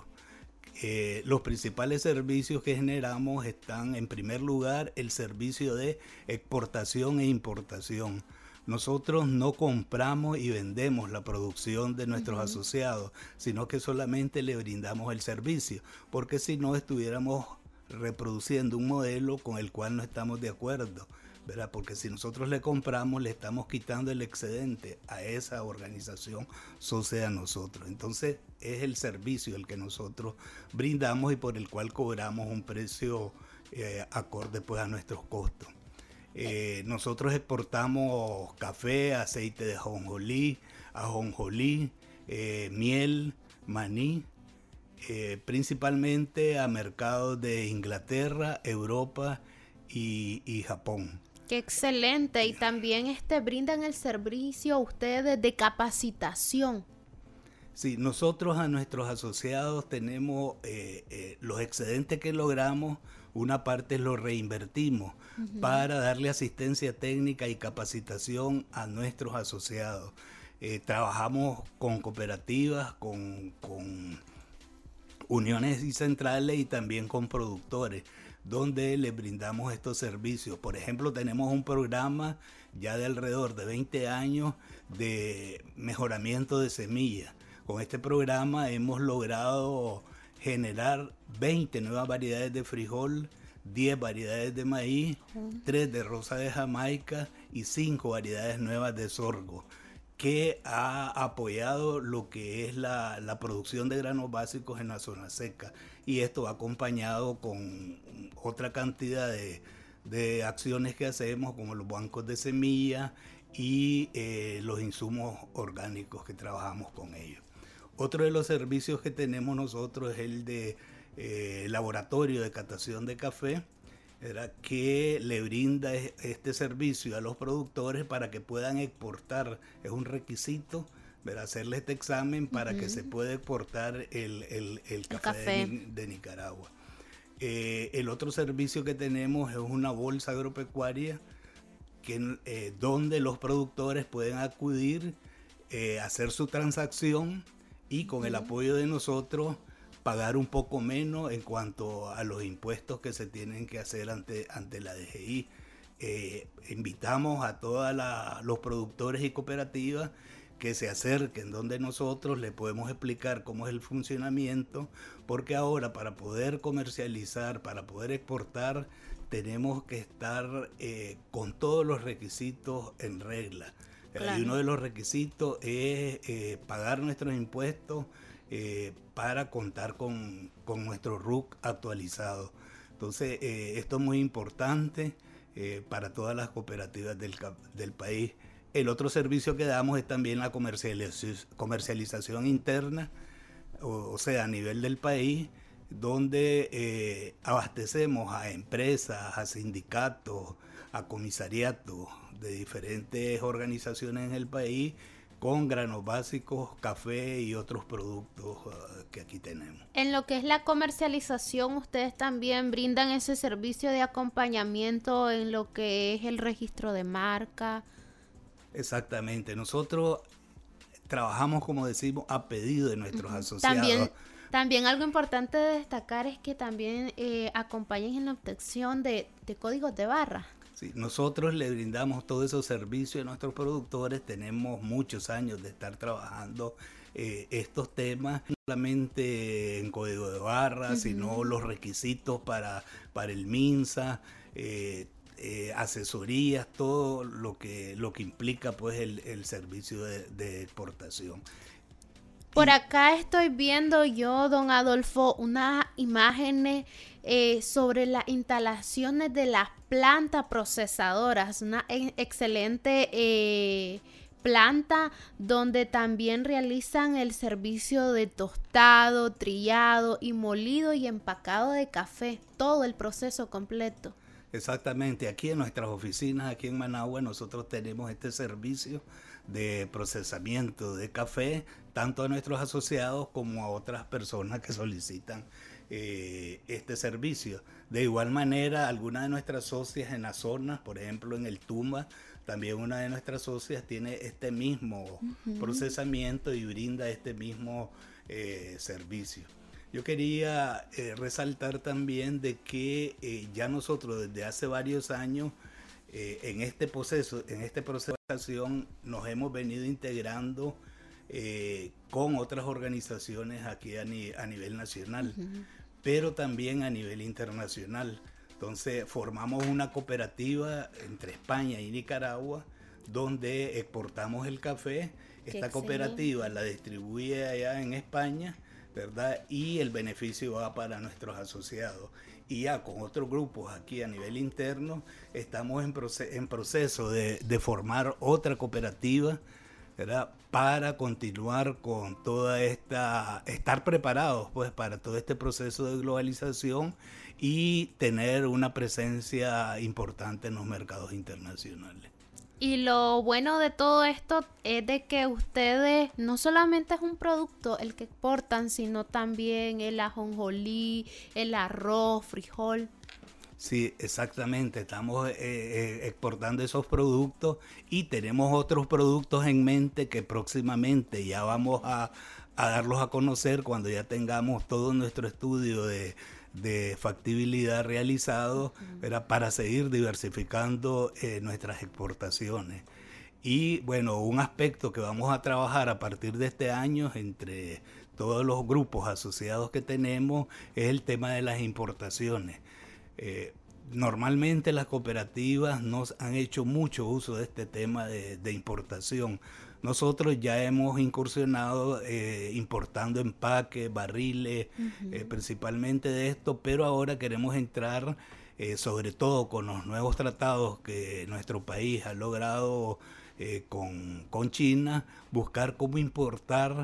Speaker 9: Eh, los principales servicios que generamos están, en primer lugar, el servicio de exportación e importación. Nosotros no compramos y vendemos la producción de nuestros uh-huh. asociados, sino que solamente le brindamos el servicio, porque si no estuviéramos reproduciendo un modelo con el cual no estamos de acuerdo, ¿verdad? Porque si nosotros le compramos, le estamos quitando el excedente a esa organización, so sea nosotros. Entonces es el servicio el que nosotros brindamos y por el cual cobramos un precio eh, acorde pues a nuestros costos. Eh, nosotros exportamos café, aceite de ajonjolí, ajonjolí, eh, miel, maní, eh, principalmente a mercados de Inglaterra, Europa y, y Japón.
Speaker 4: Qué excelente. Y también este brindan el servicio a ustedes de capacitación.
Speaker 9: Sí, nosotros a nuestros asociados tenemos eh, eh, los excedentes que logramos, una parte lo reinvertimos uh-huh. para darle asistencia técnica y capacitación a nuestros asociados. Eh, trabajamos con cooperativas, con, con uniones y centrales y también con productores, donde les brindamos estos servicios. Por ejemplo, tenemos un programa ya de alrededor de veinte años de mejoramiento de semillas. Con este programa hemos logrado generar veinte nuevas variedades de frijol, diez variedades de maíz, tres de rosa de Jamaica y cinco variedades nuevas de sorgo, que ha apoyado lo que es la, la producción de granos básicos en la zona seca. Y esto va acompañado con otra cantidad de, de acciones que hacemos, como los bancos de semillas y eh, los insumos orgánicos que trabajamos con ellos. otro de los servicios que tenemos nosotros es el de eh, laboratorio de catación de café, ¿verdad? Que le brinda este servicio a los productores para que puedan exportar. Es un requisito, ¿verdad? Hacerle este examen para uh-huh. que se pueda exportar el, el, el café, el café. De, de Nicaragua. Eh, el otro servicio que tenemos es una bolsa agropecuaria que, eh, donde los productores pueden acudir, eh, hacer su transacción y con uh-huh. el apoyo de nosotros pagar un poco menos en cuanto a los impuestos que se tienen que hacer ante, ante la D G I. Eh, invitamos a todos los productores y cooperativas que se acerquen donde nosotros les podemos explicar cómo es el funcionamiento, porque ahora para poder comercializar, para poder exportar, tenemos que estar eh, con todos los requisitos en regla. Claro. Y uno de los requisitos es eh, pagar nuestros impuestos eh, para contar con, con nuestro R U C actualizado. Entonces, eh, esto es muy importante eh, para todas las cooperativas del, del país. El otro servicio que damos es también la comercialización, comercialización interna, o, o sea, a nivel del país, donde eh, abastecemos a empresas, a sindicatos, a comisariatos de diferentes organizaciones en el país con granos básicos, café y otros productos uh, que aquí tenemos.
Speaker 4: En lo que es la comercialización, ustedes también brindan ese servicio de acompañamiento en lo que es el registro de marca.
Speaker 9: Exactamente, nosotros trabajamos, como decimos, a pedido de nuestros uh-huh. asociados.
Speaker 4: También, también algo importante de destacar es que también eh, acompañan en la obtención de, de códigos de barra.
Speaker 9: Sí, nosotros le brindamos todos esos servicios a nuestros productores, tenemos muchos años de estar trabajando eh, estos temas, no solamente en código de barra, uh-huh. sino los requisitos para, para el MINSA, eh, Eh, asesorías, todo lo que lo que implica pues el, el servicio de, de exportación.
Speaker 4: Por y, acá estoy viendo yo, don Adolfo, unas imágenes eh, sobre las instalaciones de las plantas procesadoras, una e- excelente eh, planta donde también realizan el servicio de tostado, trillado y molido y empacado de café, todo el proceso completo.
Speaker 9: Exactamente, aquí en nuestras oficinas, aquí en Managua, nosotros tenemos este servicio de procesamiento de café, tanto a nuestros asociados como a otras personas que solicitan eh, este servicio. De igual manera, algunas de nuestras socias en las zonas, por ejemplo en el Tumba, también una de nuestras socias tiene este mismo uh-huh. procesamiento y brinda este mismo eh, servicio. Yo quería eh, resaltar también de que eh, ya nosotros desde hace varios años eh, en este proceso, en este proceso de acción nos hemos venido integrando eh, con otras organizaciones aquí a, ni, a nivel nacional, uh-huh. pero también a nivel internacional. Entonces formamos una cooperativa entre España y Nicaragua donde exportamos el café. Esta cooperativa la distribuye allá en España, ¿verdad? Y el beneficio va para nuestros asociados. Y ya con otros grupos aquí a nivel interno estamos en, proce- en proceso de, de formar otra cooperativa, ¿verdad? Para continuar con toda esta, estar preparados pues para todo este proceso de globalización y tener una presencia importante en los mercados internacionales.
Speaker 4: Y lo bueno de todo esto es de que ustedes no solamente es un producto el que exportan, sino también el ajonjolí, el arroz, frijol.
Speaker 9: Sí, exactamente. Estamos eh, eh, exportando esos productos y tenemos otros productos en mente que próximamente ya vamos a, a darlos a conocer cuando ya tengamos todo nuestro estudio de de factibilidad realizado, ¿verdad? Para seguir diversificando eh, nuestras exportaciones. Y bueno, un aspecto que vamos a trabajar a partir de este año entre todos los grupos asociados que tenemos es el tema de las importaciones. Eh, normalmente las cooperativas nos han hecho mucho uso de este tema de, de importación. Nosotros ya hemos incursionado eh, importando empaques, barriles, uh-huh. eh, principalmente de esto, pero ahora queremos entrar, eh, sobre todo con los nuevos tratados que nuestro país ha logrado eh, con, con China, buscar cómo importar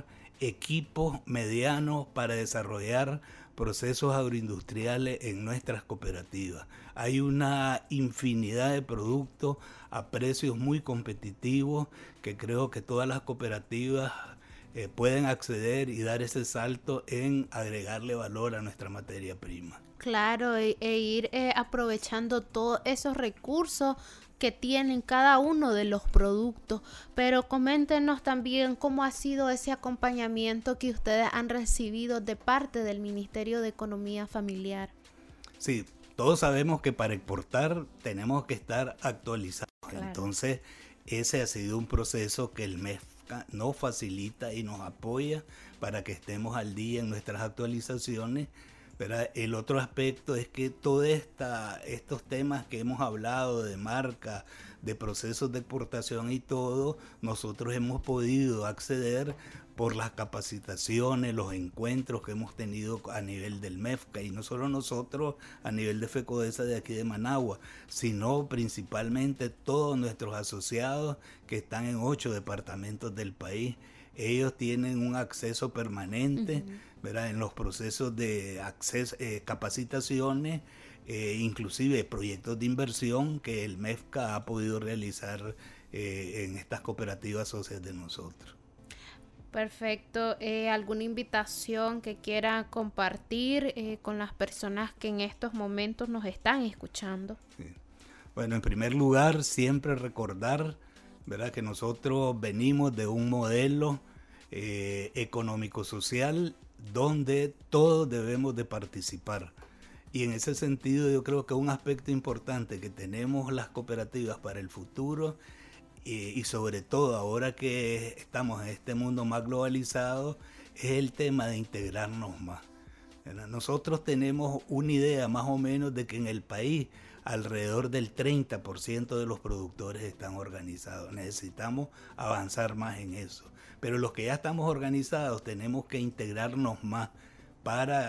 Speaker 9: equipos medianos para desarrollar procesos agroindustriales en nuestras cooperativas. Hay una infinidad de productos a precios muy competitivos que creo que todas las cooperativas eh, pueden acceder y dar ese salto en agregarle valor a nuestra materia prima.
Speaker 4: Claro, e, e ir eh, aprovechando todos esos recursos que tienen cada uno de los productos, pero coméntenos también cómo ha sido ese acompañamiento que ustedes han recibido de parte del Ministerio de Economía Familiar.
Speaker 9: Sí, todos sabemos que para exportar tenemos que estar actualizados, claro. Entonces ese ha sido un proceso que el MEFCA nos facilita y nos apoya para que estemos al día en nuestras actualizaciones. Pero el otro aspecto es que todos estos temas que hemos hablado de marca, de procesos de exportación y todo, nosotros hemos podido acceder por las capacitaciones, los encuentros que hemos tenido a nivel del MEFCA, y no solo nosotros a nivel de FECODESA de aquí de Managua, sino principalmente todos nuestros asociados que están en ocho departamentos del país. Ellos tienen un acceso permanente, uh-huh. ¿verdad? En los procesos de acceso, eh, capacitaciones, eh, inclusive proyectos de inversión que el MEFCA ha podido realizar eh, en estas cooperativas socias de nosotros.
Speaker 4: Perfecto. Eh, ¿Alguna invitación que quiera compartir eh, con las personas que en estos momentos nos están escuchando?
Speaker 9: Sí. Bueno, en primer lugar, siempre recordar, ¿verdad?, que nosotros venimos de un modelo eh, económico-social donde todos debemos de participar. Y en ese sentido yo creo que un aspecto importante que tenemos las cooperativas para el futuro, eh, y sobre todo ahora que estamos en este mundo más globalizado, es el tema de integrarnos más. ¿Verdad? Nosotros tenemos una idea más o menos de que en el país alrededor del treinta por ciento de los productores están organizados. Necesitamos avanzar más en eso. Pero los que ya estamos organizados tenemos que integrarnos más para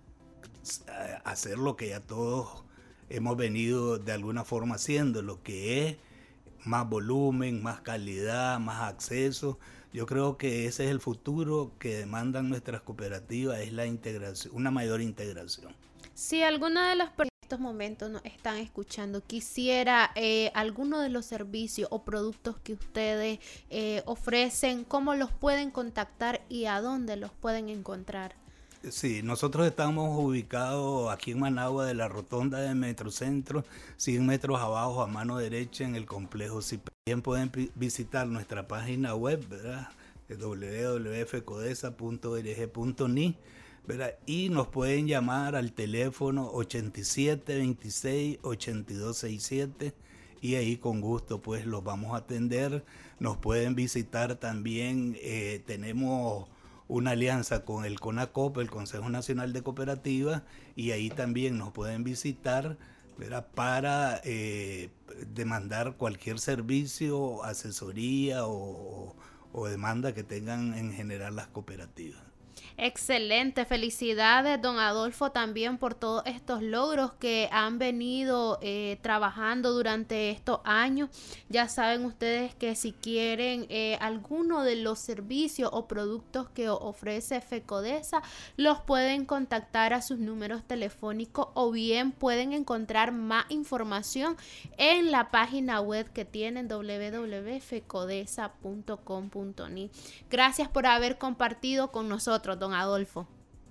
Speaker 9: hacer lo que ya todos hemos venido de alguna forma haciendo, lo que es más volumen, más calidad, más acceso. Yo creo que ese es el futuro que demandan nuestras cooperativas, es la integración, una mayor integración.
Speaker 4: Si alguna de las personas en estos momentos nos están escuchando quisiera eh, alguno de los servicios o productos que ustedes eh, ofrecen, ¿cómo los pueden contactar y a dónde los pueden encontrar?
Speaker 9: Sí, nosotros estamos ubicados aquí en Managua de la rotonda de Metrocentro, cien metros abajo a mano derecha en el complejo C I P E. También pueden visitar nuestra página web, ¿verdad?, doble u doble u doble u punto fecodesa punto org punto n i, ¿verdad?, y nos pueden llamar al teléfono ochenta y siete veintiséis ochenta y dos sesenta y siete y ahí con gusto pues los vamos a atender. Nos pueden visitar también, eh, tenemos una alianza con el CONACOP, el Consejo Nacional de Cooperativas, y ahí también nos pueden visitar, ¿verdad?, para eh, demandar cualquier servicio, asesoría o, o demanda que tengan en general las cooperativas.
Speaker 4: Excelente, felicidades don Adolfo también por todos estos logros que han venido eh, trabajando durante estos años. Ya saben ustedes que si quieren eh, alguno de los servicios o productos que ofrece FECODESA, los pueden contactar a sus números telefónicos o bien pueden encontrar más información en la página web que tienen doble u doble u doble u punto fecodesa punto com punto n i. Gracias por haber compartido con nosotros, don Adolfo.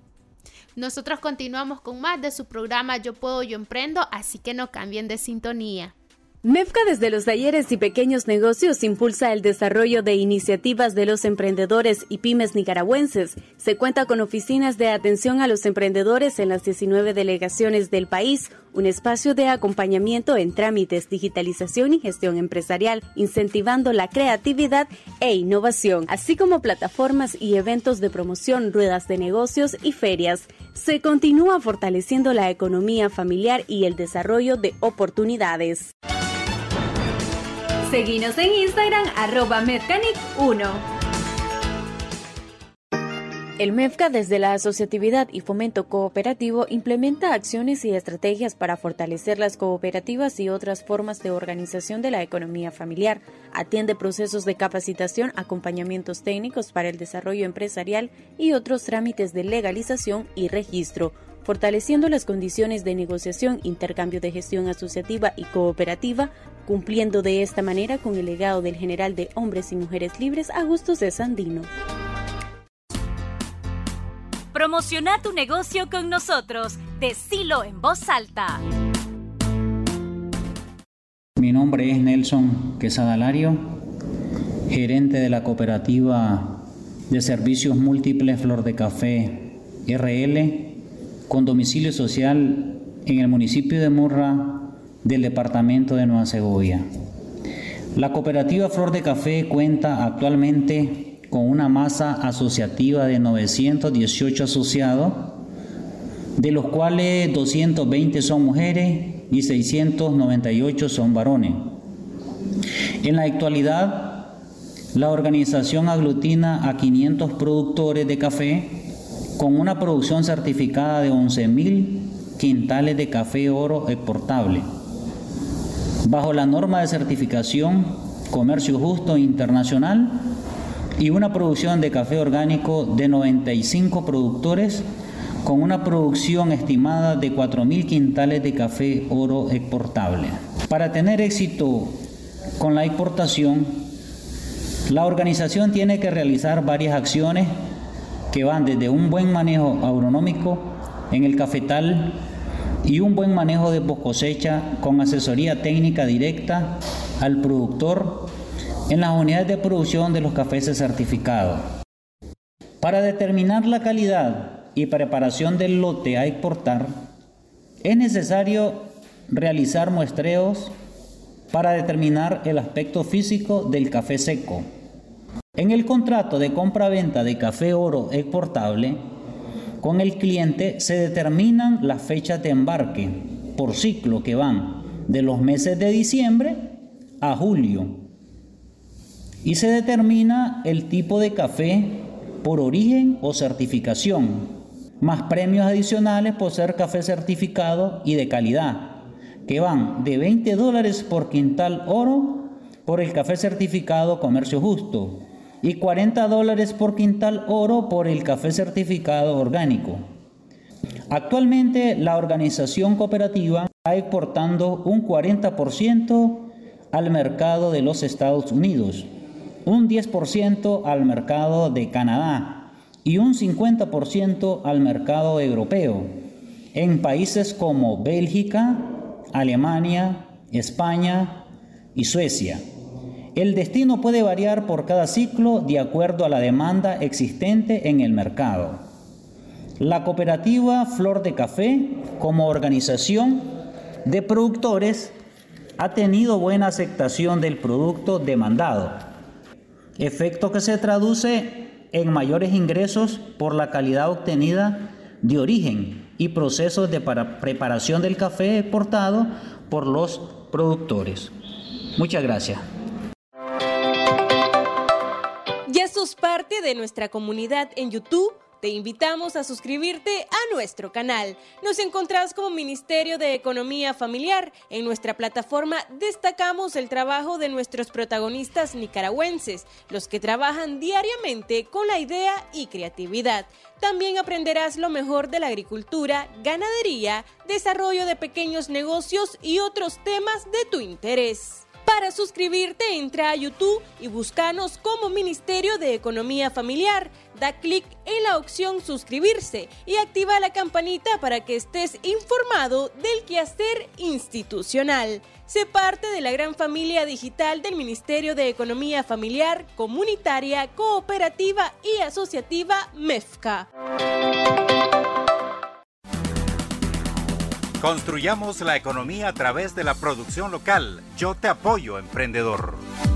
Speaker 4: Nosotros continuamos con más de su programa Yo Puedo, Yo Emprendo, así que no cambien de sintonía.
Speaker 5: MEFCA desde los talleres y pequeños negocios impulsa el desarrollo de iniciativas de los emprendedores y pymes nicaragüenses. Se cuenta con oficinas de atención a los emprendedores en las diecinueve delegaciones del país, un espacio de acompañamiento en trámites, digitalización y gestión empresarial, incentivando la creatividad e innovación, así como plataformas y eventos de promoción, ruedas de negocios y ferias. Se continúa fortaleciendo la economía familiar y el desarrollo de oportunidades. Seguinos en Instagram, arroba Medcanic uno. El MEFCA, desde la asociatividad y fomento cooperativo, implementa acciones y estrategias para fortalecer las cooperativas y otras formas de organización de la economía familiar. Atiende procesos de capacitación, acompañamientos técnicos para el desarrollo empresarial y otros trámites de legalización y registro, fortaleciendo las condiciones de negociación, intercambio de gestión asociativa y cooperativa, cumpliendo de esta manera con el legado del general de Hombres y Mujeres Libres, Augusto C. Sandino.
Speaker 1: Promociona tu negocio con nosotros. Decilo en voz alta.
Speaker 10: Mi nombre es Nelson Quesada Lario, gerente de la cooperativa de servicios múltiples Flor de Café R L, con domicilio social en el municipio de Murra del departamento de Nueva Segovia. La cooperativa Flor de Café cuenta actualmente con una masa asociativa de novecientos dieciocho asociados, de los cuales doscientos veinte son mujeres y seiscientos noventa y ocho son varones. En la actualidad, la organización aglutina a quinientos productores de café con una producción certificada de once mil quintales de café oro exportable, bajo la norma de certificación Comercio Justo Internacional, y una producción de café orgánico de noventa y cinco productores con una producción estimada de cuatro mil quintales de café oro exportable. Para tener éxito con la exportación, la organización tiene que realizar varias acciones que van desde un buen manejo agronómico en el cafetal y un buen manejo de post cosecha con asesoría técnica directa al productor en las unidades de producción de los cafés certificados. Para determinar la calidad y preparación del lote a exportar, es necesario realizar muestreos para determinar el aspecto físico del café seco. En el contrato de compra-venta de café oro exportable, con el cliente se determinan las fechas de embarque por ciclo que van de los meses de diciembre a julio. Y se determina el tipo de café por origen o certificación, más premios adicionales por ser café certificado y de calidad, que van de veinte dólares por quintal oro por el café certificado Comercio Justo y cuarenta dólares por quintal oro por el café certificado orgánico. Actualmente la organización cooperativa está exportando un cuarenta por ciento al mercado de los Estados Unidos, un diez por ciento al mercado de Canadá y un cincuenta por ciento al mercado europeo, en países como Bélgica, Alemania, España y Suecia. El destino puede variar por cada ciclo de acuerdo a la demanda existente en el mercado. La cooperativa Flor de Café, como organización de productores, ha tenido buena aceptación del producto demandado, efecto que se traduce en mayores ingresos por la calidad obtenida de origen y procesos de para preparación del café exportado por los productores. Muchas gracias.
Speaker 11: Ya sos parte de nuestra comunidad en YouTube. Te invitamos a suscribirte a nuestro canal. Nos encontrás como Ministerio de Economía Familiar. En nuestra plataforma destacamos el trabajo de nuestros protagonistas nicaragüenses, los que trabajan diariamente con la idea y creatividad. También aprenderás lo mejor de la agricultura, ganadería, desarrollo de pequeños negocios y otros temas de tu interés. Para suscribirte, entra a YouTube y búscanos como Ministerio de Economía Familiar. Da clic en la opción suscribirse y activa la campanita para que estés informado del quehacer institucional. Sé parte de la gran familia digital del Ministerio de Economía Familiar, Comunitaria, Cooperativa y Asociativa MEFCA.
Speaker 2: Construyamos la economía a través de la producción local. Yo te apoyo, emprendedor.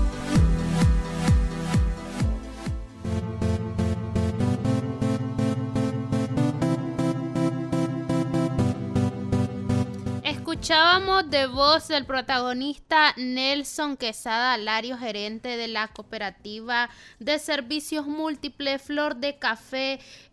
Speaker 4: Escuchábamos de voz del protagonista Nelson Quesada Lario, gerente de la cooperativa de servicios múltiples Flor de Café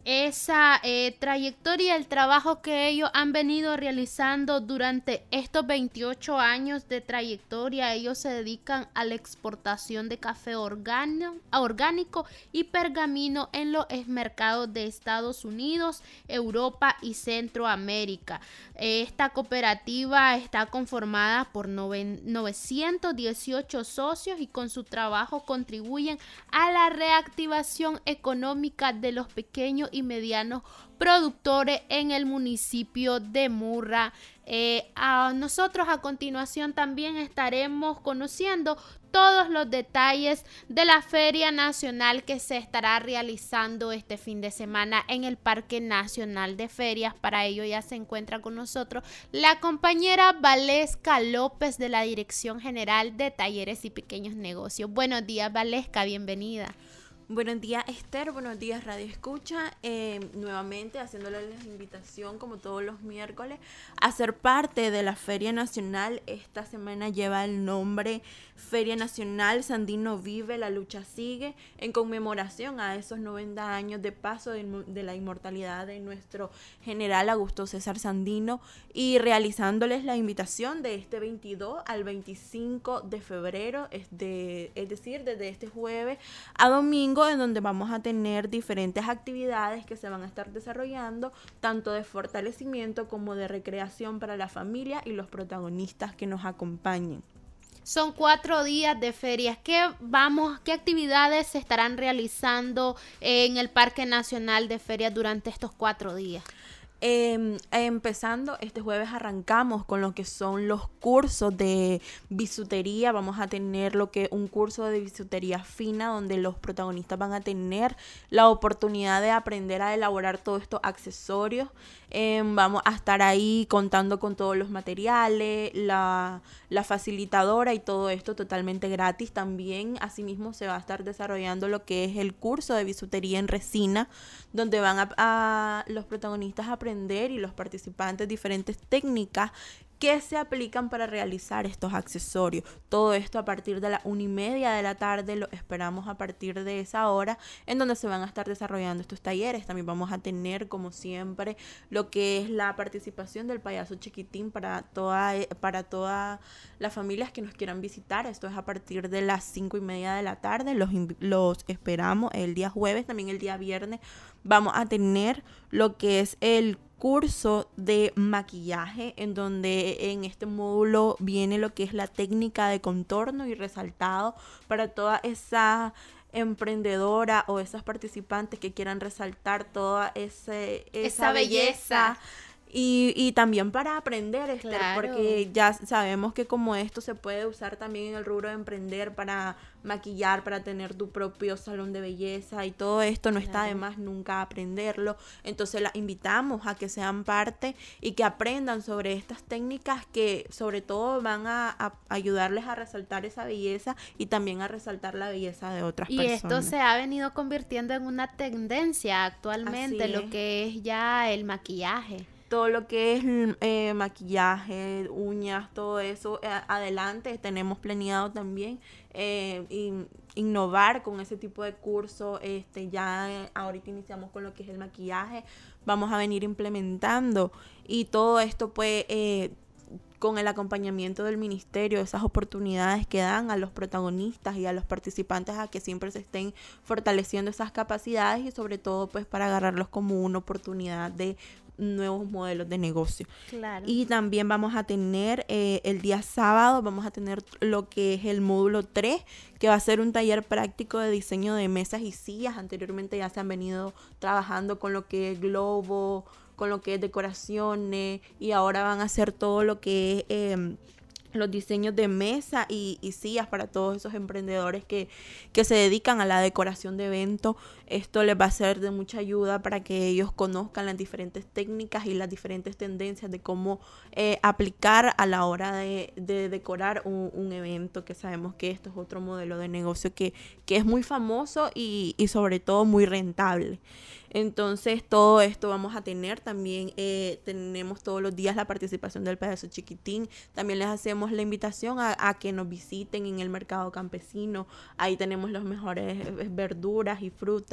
Speaker 4: esa eh, trayectoria, el trabajo que ellos han venido realizando durante estos veintiocho años de trayectoria. Ellos se dedican a la exportación de café orgánico, orgánico y pergamino en los mercados de Estados Unidos, Europa y Centroamérica. Esta cooperativa está conformada por novecientos dieciocho socios y con su trabajo contribuyen a la reactivación económica de los pequeños y medianos productores en el municipio de Murra. Eh, a nosotros a continuación también estaremos conociendo todos los detalles de la Feria Nacional que se estará realizando este fin de semana en el Parque Nacional de Ferias. Para ello ya se encuentra con nosotros la compañera Valesca López de la Dirección General de Talleres y Pequeños Negocios. Buenos días, Valesca, bienvenida.
Speaker 12: Buenos días, Esther, buenos días, Radio Escucha, eh, nuevamente haciéndoles la invitación como todos los miércoles a ser parte de la Feria Nacional. Esta semana lleva el nombre Feria Nacional Sandino Vive, la lucha sigue, en conmemoración a esos noventa años de paso de, de la inmortalidad de nuestro general Augusto César Sandino, y realizándoles la invitación de este veintidós al veinticinco de febrero, es, de, es decir, desde este jueves a domingo, en donde vamos a tener diferentes actividades que se van a estar desarrollando, tanto de fortalecimiento como de recreación para la familia y los protagonistas que nos acompañen.
Speaker 4: Son cuatro días de ferias. ¿Qué vamos, qué actividades se estarán realizando en el Parque Nacional de Ferias durante estos cuatro días?
Speaker 12: Eh, empezando, este jueves arrancamos con lo que son los cursos de bisutería. Vamos a tener lo que un curso de bisutería fina, donde los protagonistas van a tener la oportunidad de aprender a elaborar todos estos accesorios. Eh, vamos a estar ahí contando con todos los materiales, la, la facilitadora y todo esto totalmente gratis. También, asimismo, se va a estar desarrollando lo que es el curso de bisutería en resina, donde van a, a los protagonistas a aprender, y los participantes, diferentes técnicas que se aplican para realizar estos accesorios. Todo esto a partir de la una y media de la tarde. Lo esperamos a partir de esa hora, en donde se van a estar desarrollando estos talleres. También vamos a tener, como siempre, lo que es la participación del payaso chiquitín para toda, para todas las familias que nos quieran visitar. Esto es a partir de las cinco y media de la tarde. Los, los esperamos el día jueves. También el día viernes vamos a tener lo que es el curso de maquillaje, en donde en este módulo viene lo que es la técnica de contorno y resaltado para toda esa emprendedora o esas participantes que quieran resaltar toda ese, esa, esa belleza. belleza. Y, y también para aprender, Esther, claro, porque ya sabemos que como esto se puede usar también en el rubro de emprender, para maquillar, para tener tu propio salón de belleza, y todo esto no claro. está de más nunca aprenderlo. Entonces las invitamos a que sean parte y que aprendan sobre estas técnicas que sobre todo van a, a ayudarles a resaltar esa belleza y también a resaltar la belleza de otras
Speaker 4: y
Speaker 12: personas.
Speaker 4: Y esto se ha venido convirtiendo en una tendencia actualmente, Así lo es. que es ya el maquillaje.
Speaker 12: Todo lo que es eh, maquillaje, uñas, todo eso, eh, adelante tenemos planeado también eh, in, innovar con ese tipo de curso. Este, ya eh, ahorita iniciamos con lo que es el maquillaje, vamos a venir implementando, y todo esto pues eh, con el acompañamiento del ministerio, esas oportunidades que dan a los protagonistas y a los participantes a que siempre se estén fortaleciendo esas capacidades, y sobre todo pues para agarrarlos como una oportunidad de nuevos modelos de negocio.
Speaker 4: Claro.
Speaker 12: Y también vamos a tener eh, el día sábado, vamos a tener lo que es el módulo tres, que va a ser un taller práctico de diseño de mesas y sillas. Anteriormente ya se han venido trabajando con lo que es globo, con lo que es decoraciones, y ahora van a hacer todo lo que es eh, los diseños de mesa y, y sillas para todos esos emprendedores que, que se dedican a la decoración de eventos. Esto les va a ser de mucha ayuda para que ellos conozcan las diferentes técnicas y las diferentes tendencias de cómo eh, aplicar a la hora de, de decorar un, un evento, que sabemos que esto es otro modelo de negocio que, que es muy famoso y, y sobre todo muy rentable. Entonces todo esto vamos a tener también, eh, tenemos todos los días la participación del payaso chiquitín. También les hacemos la invitación a, a que nos visiten en el mercado campesino. Ahí tenemos las mejores verduras y frutas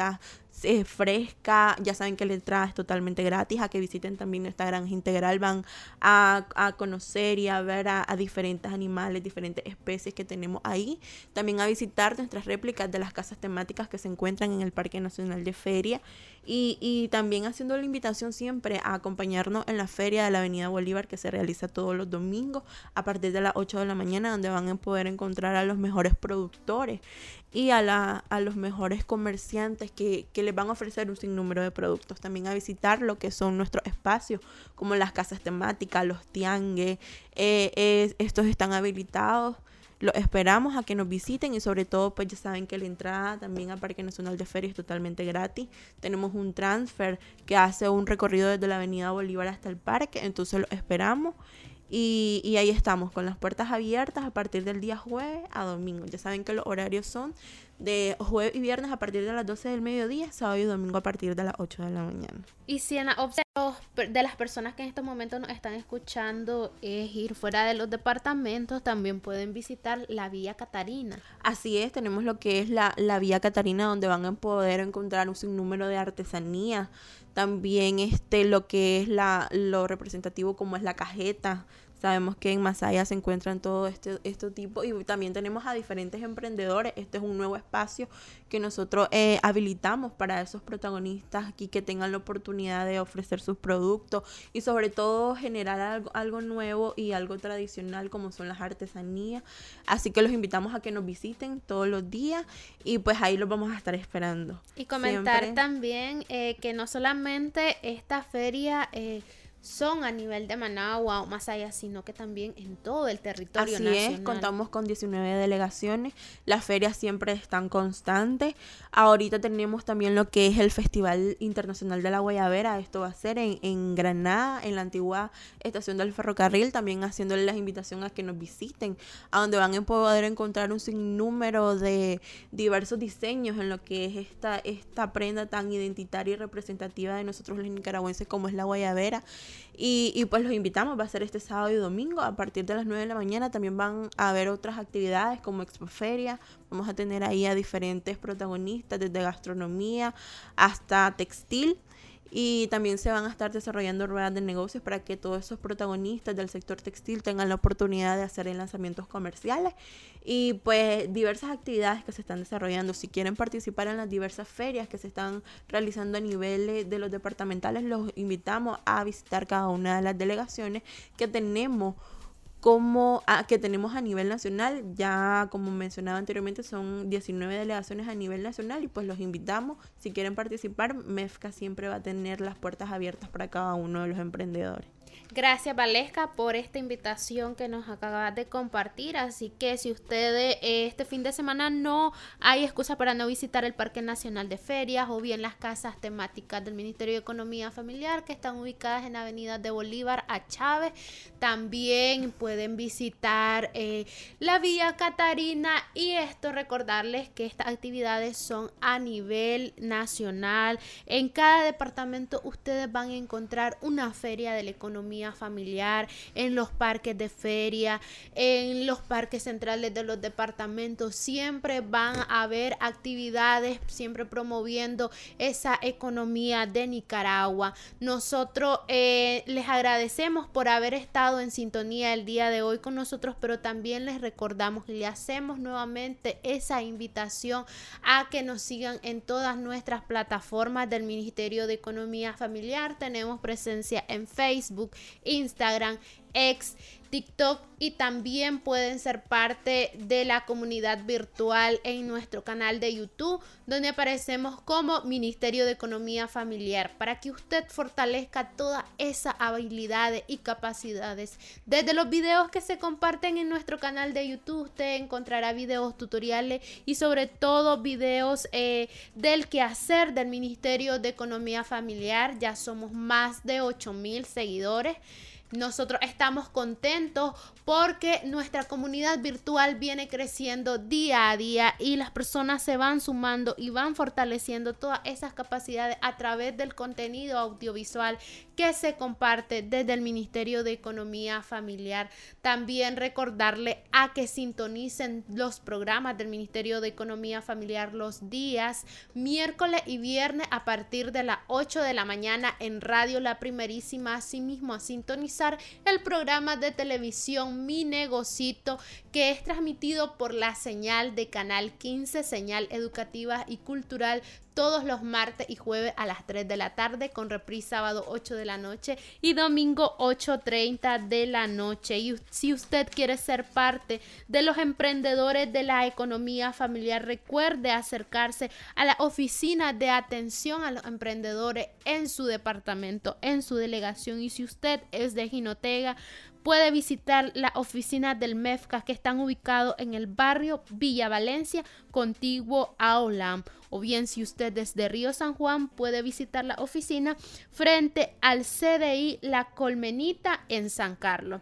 Speaker 12: frutas eh, fresca. Ya saben que la entrada es totalmente gratis. A que visiten también nuestra granja integral, van a, a conocer y a ver a, a diferentes animales, diferentes especies que tenemos ahí. También a visitar nuestras réplicas de las casas temáticas que se encuentran en el Parque Nacional de Feria, y, y también haciendo la invitación siempre a acompañarnos en la feria de la Avenida Bolívar, que se realiza todos los domingos a partir de las ocho de la mañana, donde van a poder encontrar a los mejores productores y a, la, a los mejores comerciantes que, que les van a ofrecer un sinnúmero de productos. También a visitar lo que son nuestros espacios, como las casas temáticas, los tiangues. Eh, eh, estos están habilitados. Los esperamos a que nos visiten, y sobre todo pues ya saben que la entrada también al Parque Nacional de Feria es totalmente gratis. Tenemos un transfer que hace un recorrido desde la Avenida Bolívar hasta el parque, entonces los esperamos. Y, y ahí estamos con las puertas abiertas a partir del día jueves a domingo. Ya saben que los horarios son de jueves y viernes a partir de las doce del mediodía, sábado y domingo a partir de las ocho de la mañana.
Speaker 4: Y si en la opción de las personas que en estos momentos nos están escuchando es ir fuera de los departamentos, también pueden visitar la Vía Catarina.
Speaker 12: Así es, tenemos lo que es la, la Vía Catarina, donde van a poder encontrar un sinnúmero de artesanías. También este, lo que es la, lo representativo como es la cajeta. Sabemos que en Masaya se encuentran todo este, este tipo, y también tenemos a diferentes emprendedores. Este es un nuevo espacio que nosotros eh, habilitamos para esos protagonistas aquí que tengan la oportunidad de ofrecer sus productos y sobre todo generar algo, algo nuevo y algo tradicional como son las artesanías. Así que los invitamos a que nos visiten todos los días, y pues ahí los vamos a estar esperando.
Speaker 4: Y comentar
Speaker 12: Siempre.
Speaker 4: también eh, que no solamente esta feria eh, son a nivel de Managua o Masaya, sino que también en todo el territorio
Speaker 12: Así
Speaker 4: nacional.
Speaker 12: es, contamos con diecinueve delegaciones, las ferias siempre están constantes. Ahorita tenemos también lo que es el Festival Internacional de la Guayabera. Esto va a ser en, en Granada, en la antigua estación del ferrocarril, también haciéndole la invitación a que nos visiten, a donde van a poder encontrar un sinnúmero de diversos diseños en lo que es esta, esta prenda tan identitaria y representativa de nosotros los nicaragüenses como es la guayabera. Y, y pues los invitamos, va a ser este sábado y domingo a partir de las nueve de la mañana. También van a haber otras actividades como Expoferia. Vamos a tener ahí a diferentes protagonistas desde gastronomía hasta textil. Y también se van a estar desarrollando ruedas de negocios para que todos esos protagonistas del sector textil tengan la oportunidad de hacer lanzamientos comerciales. Y pues diversas actividades que se están desarrollando. Si quieren participar en las diversas ferias que se están realizando a nivel de los departamentales, los invitamos a visitar cada una de las delegaciones que tenemos como a, que tenemos a nivel nacional. Ya como mencionaba anteriormente, son diecinueve delegaciones a nivel nacional, y pues los invitamos. Si quieren participar, MEFCA siempre va a tener las puertas abiertas para cada uno de los emprendedores.
Speaker 4: Gracias, Valesca, por esta invitación que nos acabas de compartir. Así que si ustedes eh, este fin de semana no hay excusa para no visitar el Parque Nacional de Ferias o bien las casas temáticas del Ministerio de Economía Familiar, que están ubicadas en Avenida de Bolívar a Chávez, también pueden visitar eh, la Vía Catarina. Y esto, recordarles que estas actividades son a nivel nacional. En cada departamento ustedes van a encontrar una feria de la economía familiar, en los parques de feria, en los parques centrales de los departamentos. Siempre van a haber actividades, siempre promoviendo esa economía de Nicaragua. Nosotros eh, les agradecemos por haber estado en sintonía el día de hoy con nosotros, pero también les recordamos y le hacemos nuevamente esa invitación a que nos sigan en todas nuestras plataformas del Ministerio de Economía Familiar. Tenemos presencia en Facebook, Instagram, X, TikTok, y también pueden ser parte de la comunidad virtual en nuestro canal de YouTube, donde aparecemos como Ministerio de Economía Familiar, para que usted fortalezca todas esas habilidades y capacidades. Desde los videos que se comparten en nuestro canal de YouTube, usted encontrará videos tutoriales y sobre todo videos eh, del quehacer del Ministerio de Economía Familiar. Ya somos más de ocho mil seguidores. nosotros estamos contentos porque nuestra comunidad virtual viene creciendo día a día y las personas se van sumando y van fortaleciendo todas esas capacidades a través del contenido audiovisual que se comparte desde el Ministerio de Economía Familiar. También recordarle a que sintonicen los programas del Ministerio de Economía Familiar los días miércoles y viernes a partir de las ocho de la mañana en Radio La Primerísima. Asimismo, a sintonizar el programa de televisión Mi Negocito, que es transmitido por la señal de Canal quince, señal educativa y cultural, todos los martes y jueves a las tres de la tarde, con reprise sábado ocho de la noche y domingo ocho treinta de la noche. Y si usted quiere ser parte de los emprendedores de la economía familiar, recuerde acercarse a la oficina de atención a los emprendedores en su departamento, en su delegación. Y si usted es de Jinotega, puede visitar las oficinas del MEFCA que están ubicados en el barrio Villa Valencia, contiguo a Olam. O bien, si usted desde Río San Juan, puede visitar la oficina frente al C D I La Colmenita en San Carlos.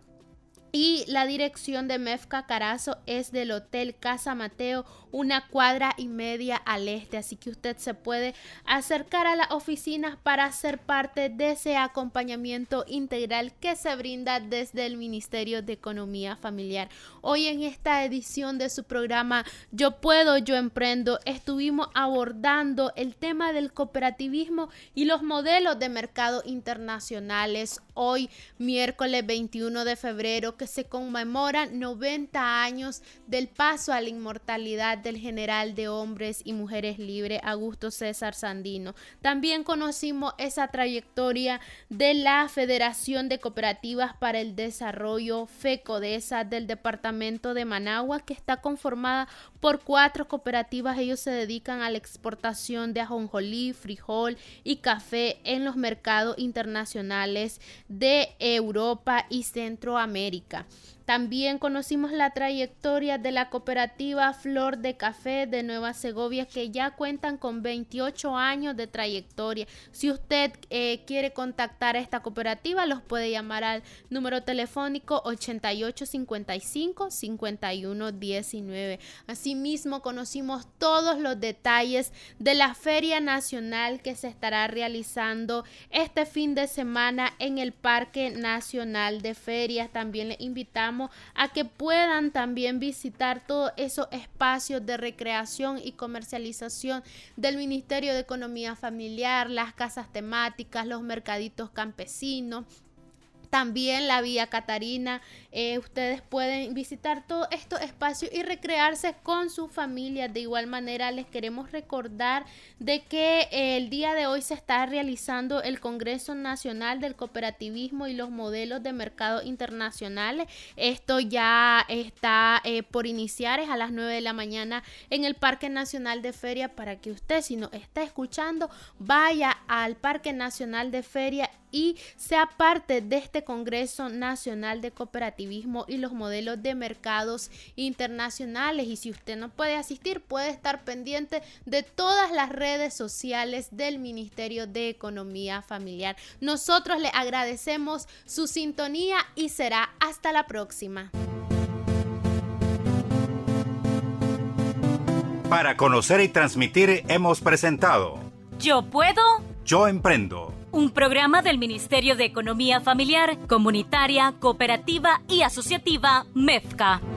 Speaker 4: Y la dirección de MEFCA Carazo es del Hotel Casa Mateo, una cuadra y media al este. Así que usted se puede acercar a las oficinas para ser parte de ese acompañamiento integral que se brinda desde el Ministerio de Economía Familiar. Hoy en esta edición de su programa Yo Puedo, Yo Emprendo, estuvimos abordando el tema del cooperativismo y los modelos de mercado internacionales. Hoy, miércoles veintiuno de febrero, que se conmemoran noventa años del paso a la inmortalidad del general de hombres y mujeres libres Augusto César Sandino. También conocimos esa trayectoria de la Federación de Cooperativas para el Desarrollo, FECODESA, del departamento de Managua, que está conformada por cuatro cooperativas. Ellos se dedican a la exportación de ajonjolí, frijol y café en los mercados internacionales de Europa y Centroamérica. También conocimos la trayectoria de la cooperativa Flor de Café de Nueva Segovia, que ya cuentan con veintiocho años de trayectoria. Si usted eh, quiere contactar a esta cooperativa, los puede llamar al número telefónico ochenta y ocho cincuenta y cinco cincuenta y uno diecinueve. Asimismo, conocimos todos los detalles de la Feria Nacional que se estará realizando este fin de semana en el Parque Nacional de Ferias. También le invitamos a que puedan también visitar todos esos espacios de recreación y comercialización del Ministerio de Economía Familiar, las casas temáticas, los mercaditos campesinos. También la Vía Catarina, eh, ustedes pueden visitar todos estos espacios y recrearse con su familia. De igual manera, les queremos recordar de que eh, el día de hoy se está realizando el Congreso Nacional del Cooperativismo y los Modelos de Mercado Internacionales. Esto ya está eh, por iniciar, es a las nueve de la mañana en el Parque Nacional de Feria, para que usted, si nos está escuchando, vaya al Parque Nacional de Feria y sea parte de este Congreso Nacional de Cooperativismo y los Modelos de Mercados Internacionales. Y si usted no puede asistir, puede estar pendiente de todas las redes sociales del Ministerio de Economía Familiar. Nosotros le agradecemos su sintonía y será hasta la próxima.
Speaker 2: Para conocer y transmitir hemos presentado
Speaker 1: Yo Puedo,
Speaker 2: Yo Emprendo,
Speaker 1: un programa del Ministerio de Economía Familiar, Comunitaria, Cooperativa y Asociativa MEFCA.